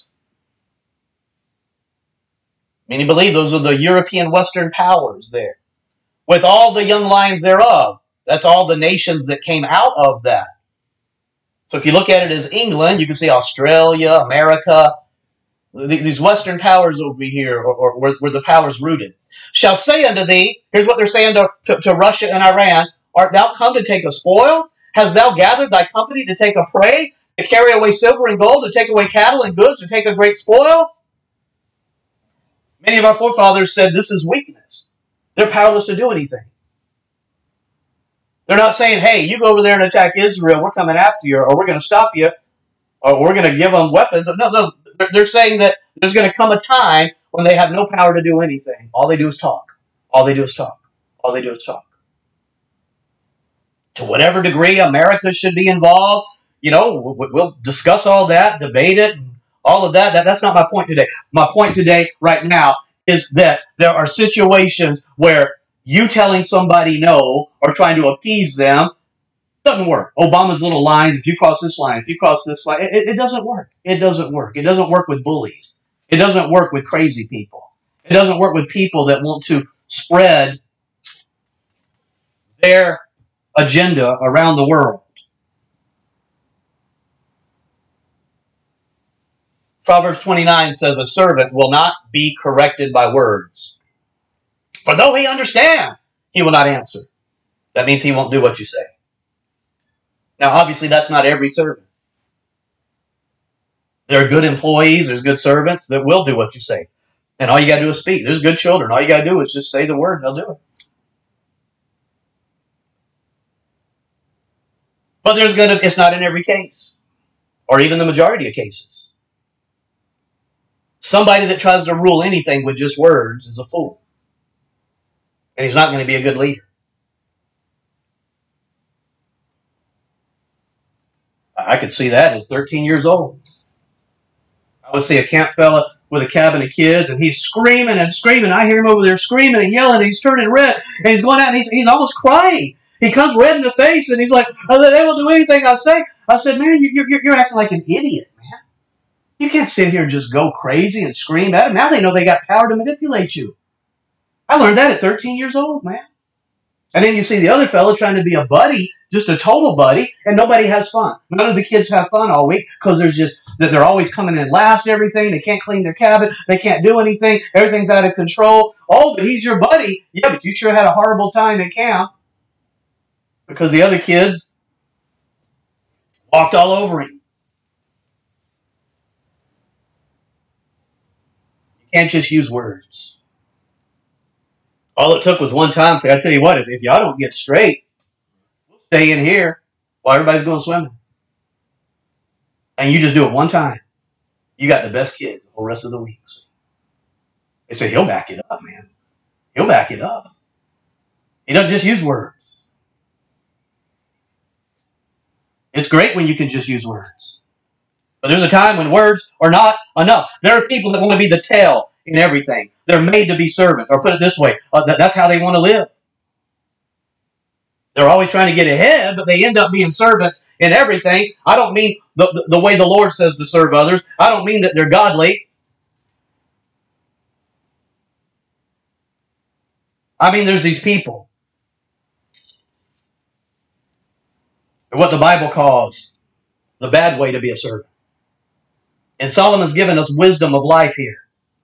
A: Many believe those are the European Western powers there. With all the young lions thereof. That's all the nations that came out of that. So if you look at it as England, you can see Australia, America, these Western powers over here, or where the powers rooted. Shall say unto thee, here's what they're saying to Russia and Iran, art thou come to take a spoil? Hast thou gathered thy company to take a prey, to carry away silver and gold, to take away cattle and goods, to take a great spoil? Many of our forefathers said this is weakness. They're powerless to do anything. They're not saying, hey, you go over there and attack Israel, we're coming after you, or we're going to stop you, or we're going to give them weapons. No, they're saying that there's going to come a time when they have no power to do anything. All they do is talk. All they do is talk. All they do is talk. To whatever degree America should be involved, we'll discuss all that, debate it, and All of that's not my point today. My point today, right now, is that there are situations where you telling somebody no or trying to appease them doesn't work. Obama's little lines, if you cross this line, if you cross this line, it doesn't work. It doesn't work. It doesn't work with bullies. It doesn't work with crazy people. It doesn't work with people that want to spread their agenda around the world. Proverbs 29 says, a servant will not be corrected by words. For though he understand, he will not answer. That means he won't do what you say. Now, obviously, that's not every servant. There are good employees, there's good servants that will do what you say. And all you got to do is speak. There's good children. All you got to do is just say the word, they'll do it. But it's not in every case, or even the majority of cases. Somebody that tries to rule anything with just words is a fool. And he's not going to be a good leader. I could see that at 13 years old. I would see a camp fella with a cabin of kids, and he's screaming and screaming. I hear him over there screaming and yelling, and he's turning red, and he's going out, and he's almost crying. He comes red in the face, and he's like, oh, they will do anything I say. I said, man, you're acting like an idiot, man. You can't sit here and just go crazy and scream at them. Now they know they got power to manipulate you. I learned that at 13 years old, man. And then you see the other fellow trying to be a buddy, just a total buddy, and nobody has fun. None of the kids have fun all week because they're always coming in last and everything. They can't clean their cabin. They can't do anything. Everything's out of control. Oh, but he's your buddy. Yeah, but you sure had a horrible time at camp because the other kids walked all over him. You can't just use words. All it took was one time. Say, I tell you what, if y'all don't get straight, we'll stay in here while everybody's going swimming. And you just do it one time. You got the best kids the whole rest of the week. They say, he'll back it up, man. He'll back it up. He doesn't just use words. It's great when you can just use words. But there's a time when words are not enough. There are people that want to be the tail in everything. They're made to be servants. Or put it this way, that's how they want to live. They're always trying to get ahead, but they end up being servants in everything. I don't mean the way the Lord says to serve others. I don't mean that they're godly. I mean there's these people. What the Bible calls the bad way to be a servant. And Solomon's given us wisdom of life here.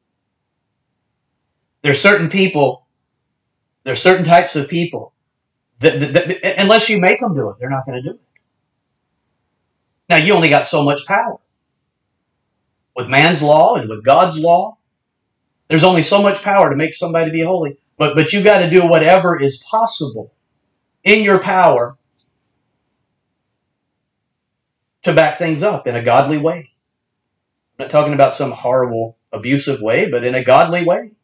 A: There's certain people, there's certain types of people that unless you make them do it, they're not going to do it. Now, you only got so much power. With man's law and with God's law, there's only so much power to make somebody be holy. But you got to do whatever is possible in your power to back things up in a godly way. I'm not talking about some horrible, abusive way, but in a godly way.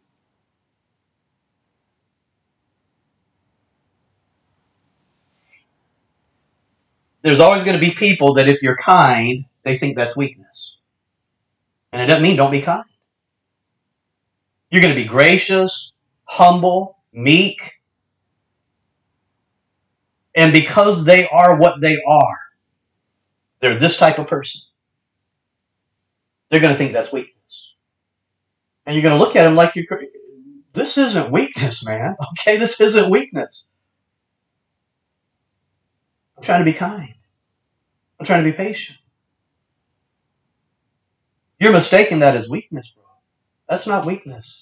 A: There's always going to be people that if you're kind, they think that's weakness. And it doesn't mean don't be kind. You're going to be gracious, humble, meek. And because they are what they are, they're this type of person, they're going to think that's weakness. And you're going to look at them like this isn't weakness, man. Okay, this isn't weakness. I'm trying to be kind. I'm trying to be patient. You're mistaking that as weakness, bro. That's not weakness.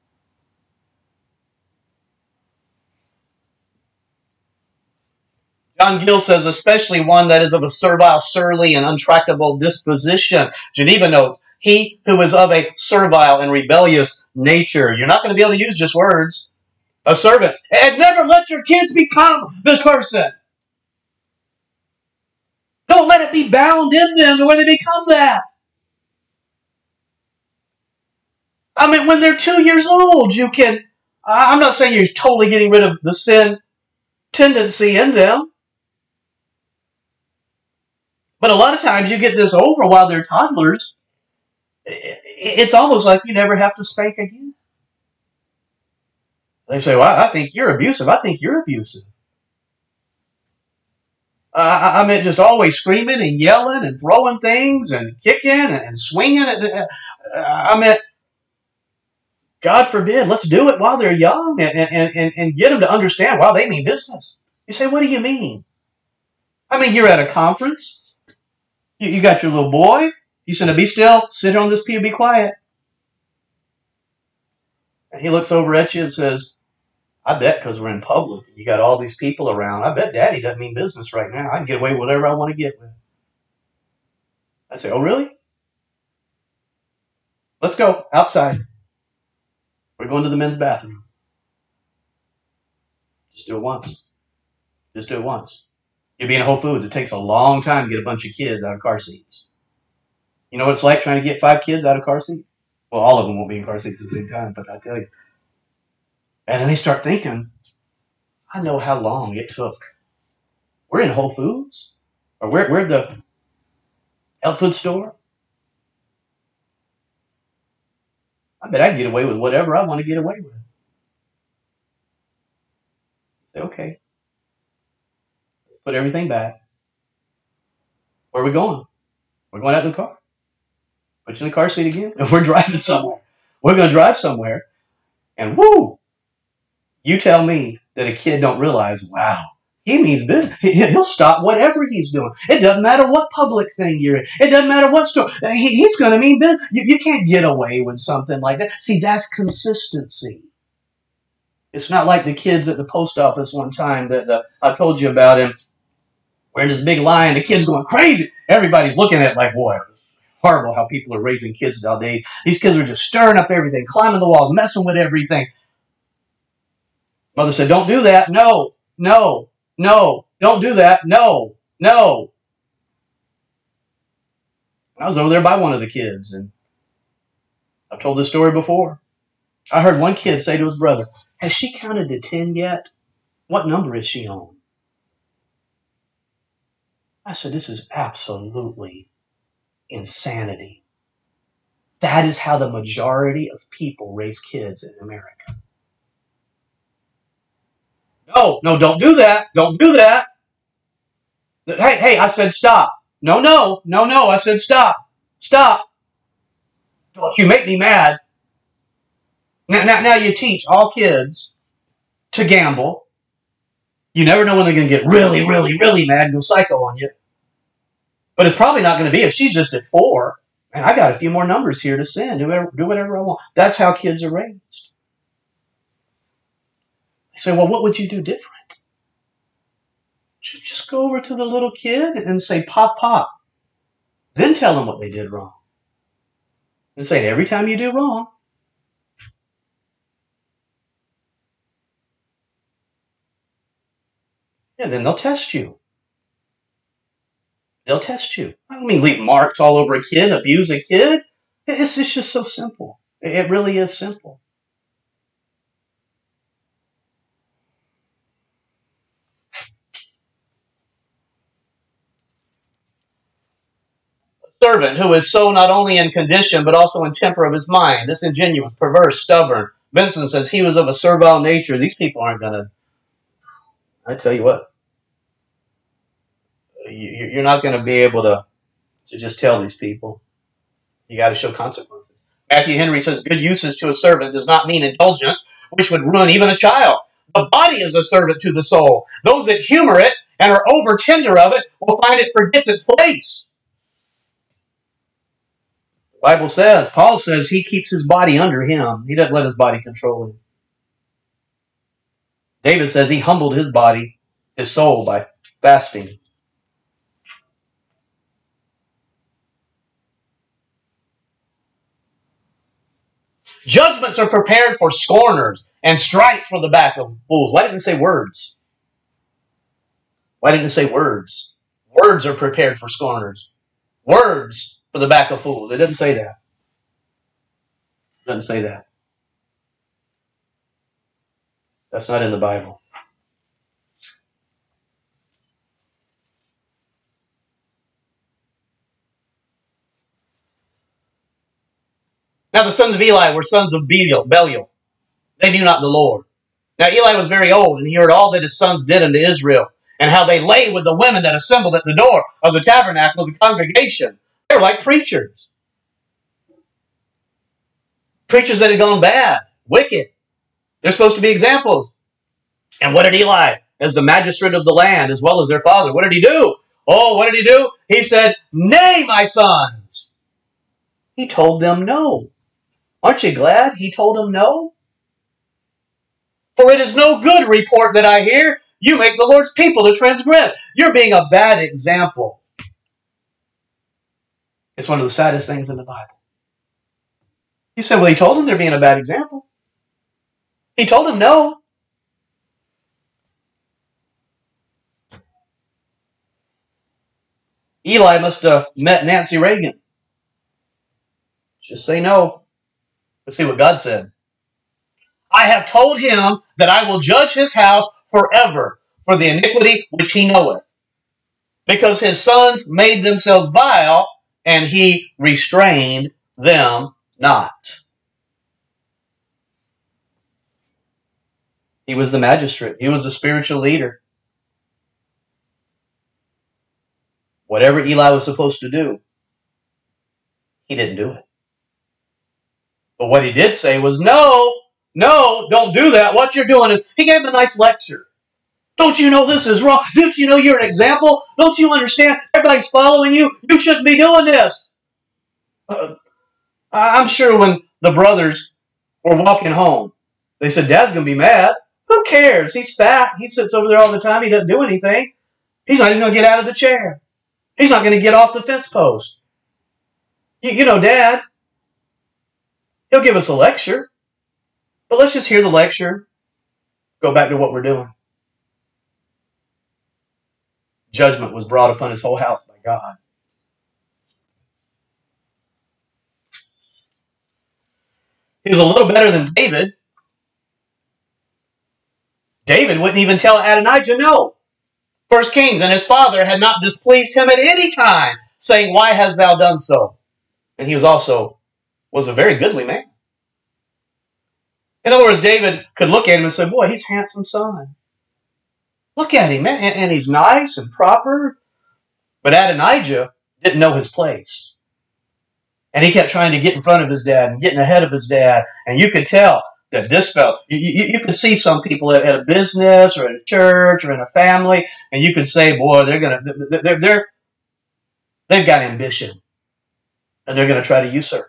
A: John Gill says, especially one that is of a servile, surly, and untractable disposition. Geneva notes, he who is of a servile and rebellious nature. You're not going to be able to use just words. A servant. And never let your kids become this person. Don't let it be bound in them when they become that. I mean, when they're 2 years old, you can... I'm not saying you're totally getting rid of the sin tendency in them. But a lot of times you get this over while they're toddlers. It's almost like you never have to spank again. They say, well, I think you're abusive. I think you're abusive. I mean, just always screaming and yelling and throwing things and kicking and swinging. I mean, God forbid, let's do it while they're young and get them to understand, wow, they mean business. You say, what do you mean? I mean, you're at a conference. You got your little boy. You said, be still, sit on this pew, be quiet. And he looks over at you and says, I bet because we're in public and you got all these people around, I bet Daddy doesn't mean business right now. I can get away with whatever I want to get with. I say, oh, really? Let's go outside. We're going to the men's bathroom. Just do it once. Just do it once. You'll be in Whole Foods. It takes a long time to get a bunch of kids out of car seats. You know what it's like trying to get 5 kids out of car seats? Well, all of them won't be in car seats at the same time, but I tell you. And then they start thinking, I know how long it took. We're in Whole Foods? Or we're at the health food store? I bet I can get away with whatever I want to get away with. Say, okay. Let's put everything back. Where are we going? We're going out in the car. Put you in the car seat again, and we're driving somewhere. We're going to drive somewhere, and woo! You tell me that a kid don't realize, wow, he means business. He'll stop whatever he's doing. It doesn't matter what public thing you're in. It doesn't matter what store. He's going to mean business. You can't get away with something like that. See, that's consistency. It's not like the kids at the post office one time that I told you about him. We're in this big line. The kid's going crazy. Everybody's looking at it like, boy, horrible how people are raising kids nowadays. These kids are just stirring up everything, climbing the walls, messing with everything. Mother said, don't do that. No, no, no, don't do that. No, no. I was over there by one of the kids, and I've told this story before. I heard one kid say to his brother, has she counted to 10 yet? What number is she on? I said, this is absolutely insanity. That is how the majority of people raise kids in America. No, no, don't do that. Don't do that. Hey, I said stop. No, no, no, no. I said stop. Stop. Don't you make me mad. Now you teach all kids to gamble. You never know when they're going to get really, really, really mad and go psycho on you. But it's probably not going to be if she's just at 4. And I got a few more numbers here to send. Do whatever I want. That's how kids are raised. They say, well, what would you do different? Just go over to the little kid and say, pop, pop. Then tell them what they did wrong. And say, every time you do wrong, yeah, then they'll test you. They'll test you. I don't mean leave marks all over a kid, abuse a kid. It's just so simple. It really is simple. A servant who is so not only in condition, but also in temper of his mind, disingenuous, perverse, stubborn. Benson says he was of a servile nature. These people aren't going to, I tell you what, you're not going to be able to just tell these people. You got to show consequences. Matthew Henry says good usage to a servant does not mean indulgence, which would ruin even a child. The body is a servant to the soul. Those that humor it and are over tender of it will find it forgets its place. The Bible says, Paul says he keeps his body under him. He doesn't let his body control him. David says he humbled his body, his soul, by fasting. Judgments are prepared for scorners and stripes for the back of fools. Why didn't it say words? Why didn't it say words? Words are prepared for scorners. Words for the back of fools. It doesn't say that. It doesn't say that. That's not in the Bible. Now the sons of Eli were sons of Belial. They knew not the Lord. Now Eli was very old, and he heard all that his sons did unto Israel, and how they lay with the women that assembled at the door of the tabernacle of the congregation. They were like preachers. Preachers that had gone bad, wicked. They're supposed to be examples. And what did Eli, as the magistrate of the land, as well as their father, what did he do? Oh, what did he do? He said, "Nay, my sons." He told them no. Aren't you glad he told them no? For it is no good report that I hear. You make the Lord's people to transgress. You're being a bad example. It's one of the saddest things in the Bible. You said, well, he told them they're being a bad example. He told them no. Eli must have met Nancy Reagan. Just say no. Let's see what God said. I have told him that I will judge his house forever for the iniquity which he knoweth, because his sons made themselves vile, and he restrained them not. He was the magistrate. He was the spiritual leader. Whatever Eli was supposed to do, he didn't do it. But what he did say was, no, don't do that. What you're doing is, he gave him a nice lecture. Don't you know this is wrong? Don't you know you're an example? Don't you understand? Everybody's following you. You shouldn't be doing this. I'm sure when the brothers were walking home, they said, Dad's going to be mad. Who cares? He's fat. He sits over there all the time. He doesn't do anything. He's not even going to get out of the chair. He's not going to get off the fence post. You know, Dad, he'll give us a lecture. But let's just hear the lecture, go back to what we're doing. Judgment was brought upon his whole house by God. He was a little better than David. David wouldn't even tell Adonijah no. 1 Kings, and his father had not displeased him at any time, saying, why hast thou done so? And he was a very goodly man. In other words, David could look at him and say, boy, he's a handsome son. Look at him, man, and he's nice and proper. But Adonijah didn't know his place. And he kept trying to get in front of his dad and getting ahead of his dad. And you could tell that this fellow, you could see some people at a business or at a church or in a family, and you could say, boy, they've got ambition. And they're going to try to usurp.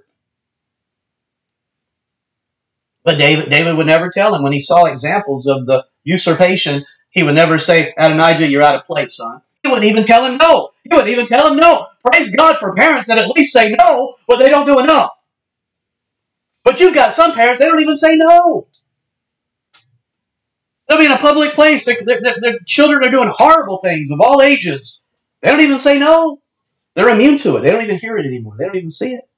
A: But David would never tell him when he saw examples of the usurpation. He would never say, Adonijah, you're out of place, son. He wouldn't even tell him no. He wouldn't even tell him no. Praise God for parents that at least say no, but they don't do enough. But you've got some parents, they don't even say no. They'll be in a public place. Their children are doing horrible things of all ages. They don't even say no. They're immune to it. They don't even hear it anymore. They don't even see it.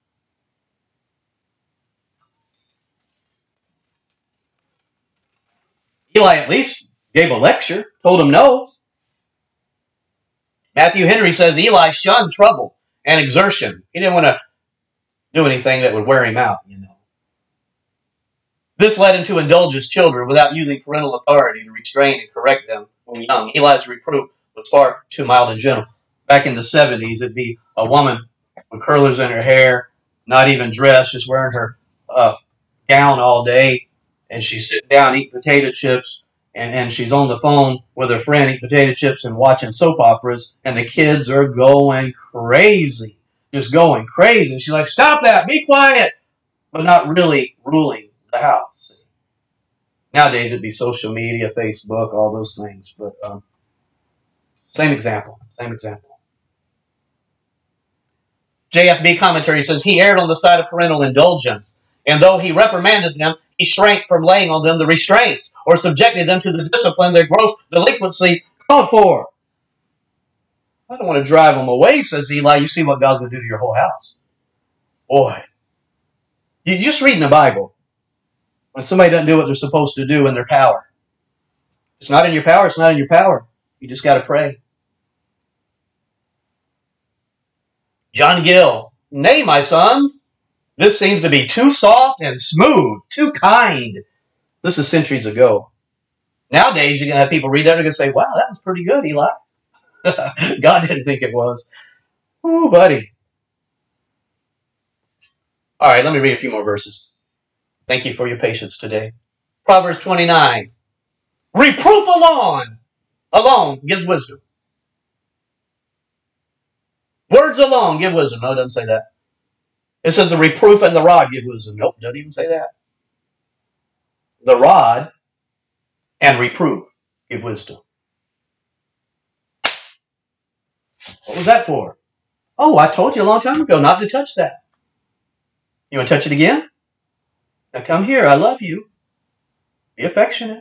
A: Eli at least gave a lecture, told him no. Matthew Henry says Eli shunned trouble and exertion. He didn't want to do anything that would wear him out, you know. This led him to indulge his children without using parental authority to restrain and correct them when young. Eli's reproof was far too mild and gentle. Back in the 70s, it'd be a woman with curlers in her hair, not even dressed, just wearing her gown all day, and she's sitting down eating potato chips, and she's on the phone with her friend eating potato chips and watching soap operas, and the kids are going crazy, just going crazy. And she's like, stop that, be quiet, but not really ruling the house. Nowadays it'd be social media, Facebook, all those things, but same example. JFB commentary says he erred on the side of parental indulgence, and though he reprimanded them, he shrank from laying on them the restraints or subjecting them to the discipline their gross delinquency called for. I don't want to drive them away, says Eli. You see what God's going to do to your whole house. Boy, you just read in the Bible when somebody doesn't do what they're supposed to do in their power. It's not in your power. It's not in your power. You just got to pray. John Gill, nay, my sons, This seems to be too soft and smooth, too kind. This is centuries ago. Nowadays, you're going to have people read that and going to say, wow, that was pretty good, Eli. God didn't think it was. Ooh, buddy. All right, let me read a few more verses. Thank you for your patience today. Proverbs 29. Reproof alone gives wisdom. Words alone give wisdom. No, it doesn't say that. It says the reproof and the rod give wisdom. Nope, doesn't even say that. The rod and reproof give wisdom. What was that for? Oh, I told you a long time ago not to touch that. You want to touch it again? Now come here. I love you. Be affectionate.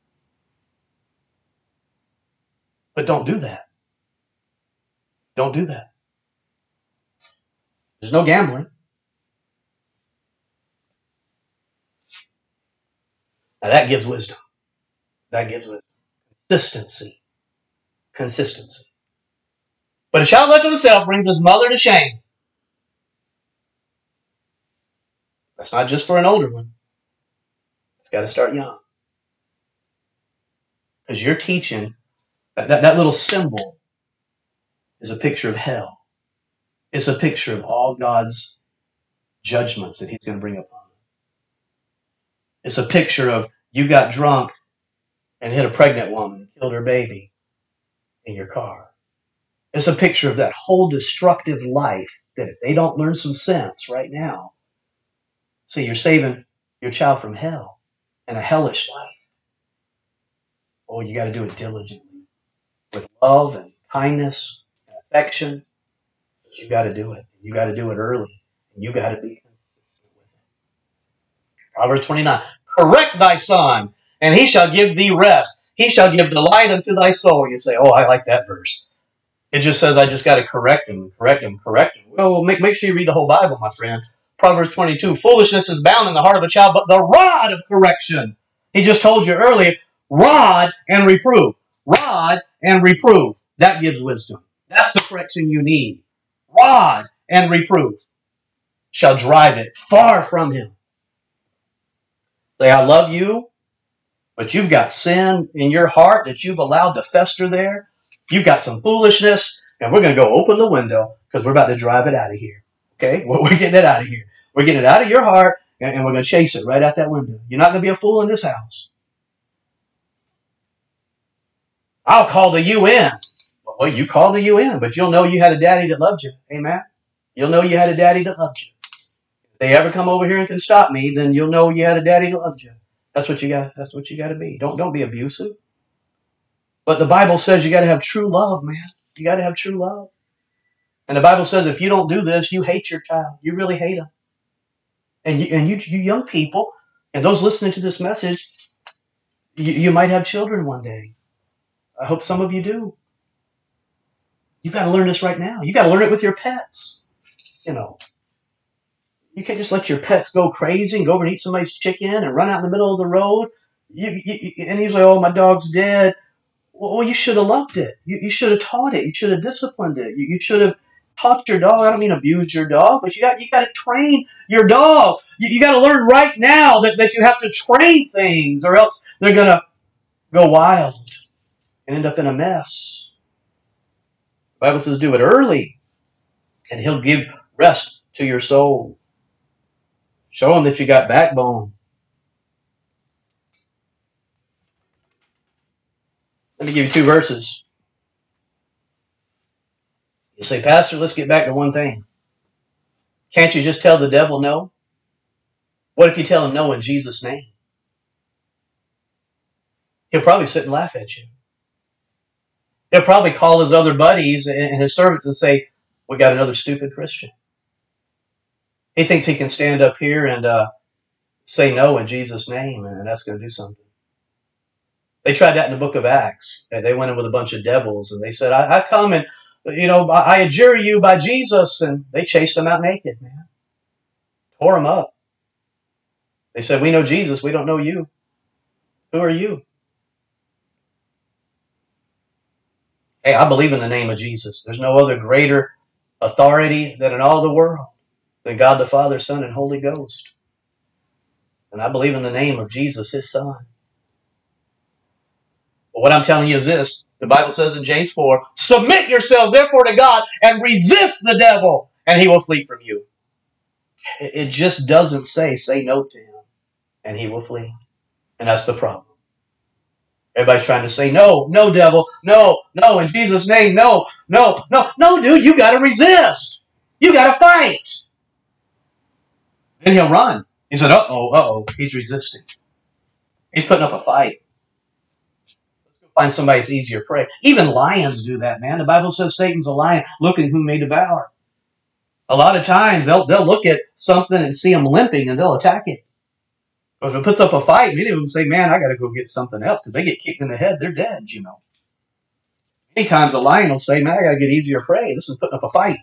A: But don't do that. Don't do that. There's no gambling. Now that gives wisdom. That gives wisdom. Consistency. Consistency. But a child left to himself brings his mother to shame. That's not just for an older one. It's got to start young. Because you're teaching, that little symbol is a picture of hell. It's a picture of all God's judgments that he's going to bring upon them. It's a picture of you got drunk and hit a pregnant woman, killed her baby in your car. It's a picture of that whole destructive life that if they don't learn some sense right now, see, you're saving your child from hell and a hellish life. Oh, you got to do it diligently with love and kindness and affection. You got to do it. You got to do it early. And you got to be consistent with it. Proverbs 29. Correct thy son, and he shall give thee rest. He shall give delight unto thy soul. You say, oh, I like that verse. It just says I just got to correct him. Well, make sure you read the whole Bible, my friend. Proverbs 22. Foolishness is bound in the heart of a child, but the rod of correction. He just told you earlier, rod and reproof. Rod and reproof. That gives wisdom. That's the correction you need. Rod and reproof shall drive it far from him. Say, I love you, but you've got sin in your heart that you've allowed to fester there. You've got some foolishness, and we're going to go open the window because we're about to drive it out of here. Okay? We're getting it out of here. We're getting it out of your heart, and we're going to chase it right out that window. You're not going to be a fool in this house. I'll call the UN. Well, you call the UN, but you'll know you had a daddy that loved you. Amen? You'll know you had a daddy that loved you. If they ever come over here and can stop me, then you'll know you had a daddy that loved you. That's what you got. That's what you got to be. Don't be abusive. But the Bible says you got to have true love, man. You got to have true love. And the Bible says if you don't do this, you hate your child. You really hate him. And you young people, and those listening to this message, you might have children one day. I hope some of you do. You've got to learn this right now. You got to learn it with your pets. You know, you can't just let your pets go crazy and go over and eat somebody's chicken and run out in the middle of the road. And he's like, oh, my dog's dead. Well, you should have loved it. You should have taught it. You should have disciplined it. You should have taught your dog. I don't mean abuse your dog, but you got to train your dog. You got to learn right now that you have to train things, or else they're going to go wild and end up in a mess. The Bible says do it early, and he'll give rest to your soul. Show him that you got backbone. Let me give you two verses. You say, Pastor, let's get back to one thing. Can't you just tell the devil no? What if you tell him no in Jesus' name? He'll probably sit and laugh at you. He'll probably call his other buddies and his servants and say, we got another stupid Christian. He thinks he can stand up here and say no in Jesus' name, and that's going to do something. They tried that in the book of Acts. They went in with a bunch of devils, and they said, I come and, I adjure you by Jesus, and they chased them out naked, man. Tore them up. They said, we know Jesus, we don't know you. Who are you? Hey, I believe in the name of Jesus. There's no other greater authority than in all the world. than God the Father, Son, and Holy Ghost. And I believe in the name of Jesus, His Son. But what I'm telling you is this. The Bible says in James 4, submit yourselves therefore to God and resist the devil, and he will flee from you. It just doesn't say no to him, and he will flee. And that's the problem. Everybody's trying to say, no, devil, no, in Jesus' name, no, dude, you got to resist. You got to fight. Then he'll run. He said, uh-oh, he's resisting. He's putting up a fight. Let's go find somebody that's easier to pray. Even lions do that, man. The Bible says Satan's a lion looking whom may devour. A lot of times they'll look at something and see him limping and they'll attack it. But if it puts up a fight, many of them say, man, I got to go get something else because they get kicked in the head. They're dead, you know. Many times a lion will say, man, I got to get easier prey. This is putting up a fight.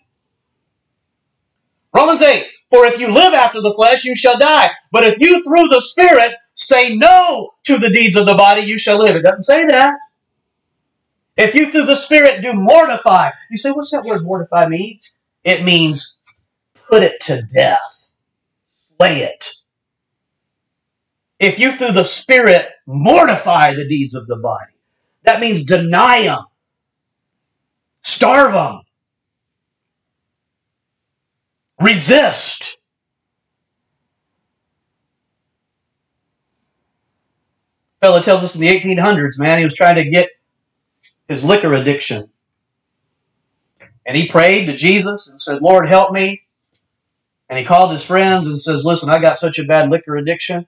A: Romans 8, for if you live after the flesh, you shall die. But if you through the Spirit say no to the deeds of the body, you shall live. It doesn't say that. If you through the Spirit do mortify. You say, what's that word mortify mean? It means put it to death. Slay it. If you through the Spirit mortify the deeds of the body, that means deny them. Starve them. Resist. A fellow tells us in the 1800s, man, he was trying to get his liquor addiction. And he prayed to Jesus and said, Lord, help me. And he called his friends and says, listen, I got such a bad liquor addiction.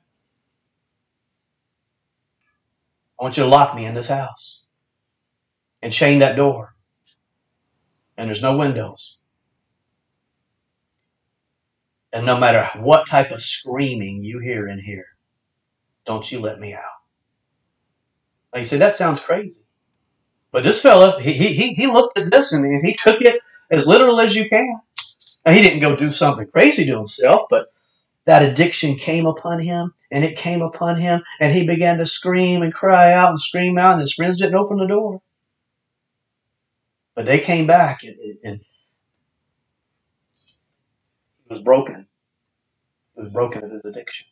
A: I want you to lock me in this house and chain that door. And there's no windows. And no matter what type of screaming you hear in here, don't you let me out. Now you say, that sounds crazy. But this fella, he looked at this and he took it as literal as you can. Now he didn't go do something crazy to himself, but that addiction came upon him, and it came upon him, and he began to scream and cry out and scream out, and his friends didn't open the door. But they came back, and he was broken. He was broken of his addiction.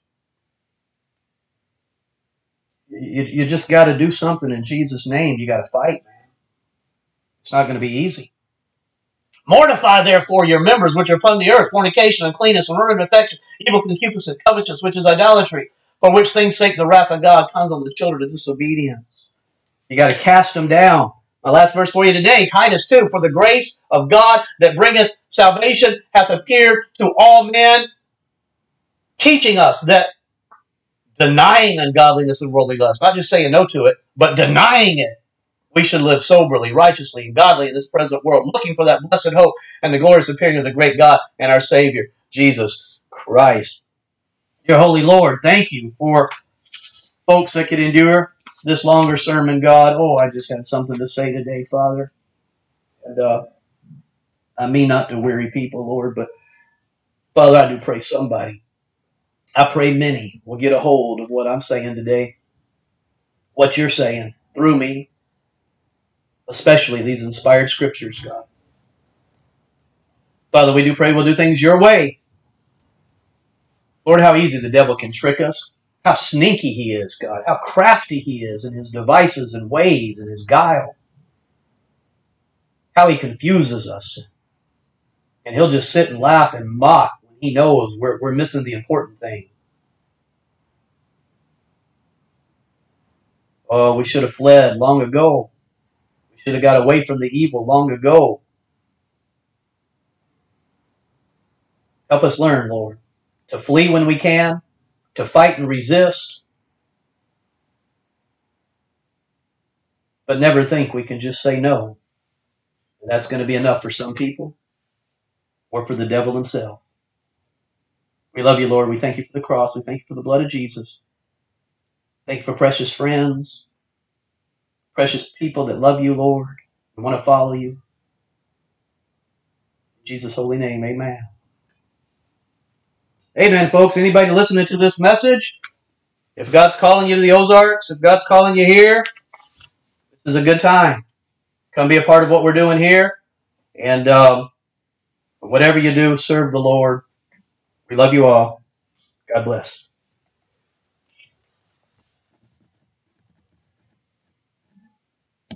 A: You just got to do something in Jesus' name. You got to fight, man. It's not going to be easy. Mortify, therefore, your members which are upon the earth, fornication, uncleanness, inordinate affection, evil concupiscence, covetousness, which is idolatry, for which things sake the wrath of God comes on the children of disobedience. You got to cast them down. My last verse for you today, Titus 2, for the grace of God that bringeth salvation hath appeared to all men, teaching us that denying ungodliness and worldly lust, not just saying no to it, but denying it, we should live soberly, righteously, and godly in this present world, looking for that blessed hope and the glorious appearing of the great God and our Savior, Jesus Christ. Dear Holy Lord, thank you for folks that could endure this longer sermon, God. Oh, I just had something to say today, Father. And I mean not to weary people, Lord, but Father, I do pray somebody. I pray many will get a hold of what I'm saying today, what you're saying through me, especially these inspired scriptures, God. Father, we do pray we'll do things your way. Lord, how easy the devil can trick us. How sneaky he is, God. How crafty he is in his devices and ways and his guile. How he confuses us. And he'll just sit and laugh and mock when he knows we're missing the important thing. Oh, we should have fled long ago. We should have got away from the evil long ago. Help us learn, Lord, to flee when we can, to fight and resist, but never think we can just say no. And that's going to be enough for some people or for the devil himself. We love you, Lord. We thank you for the cross. We thank you for the blood of Jesus. Thank you for precious friends, precious people that love you, Lord, and want to follow you. In Jesus' holy name, amen. Amen, folks. Anybody listening to this message, if God's calling you to the Ozarks, if God's calling you here, this is a good time. Come be a part of what we're doing here. And whatever you do, serve the Lord. We love you all. God bless.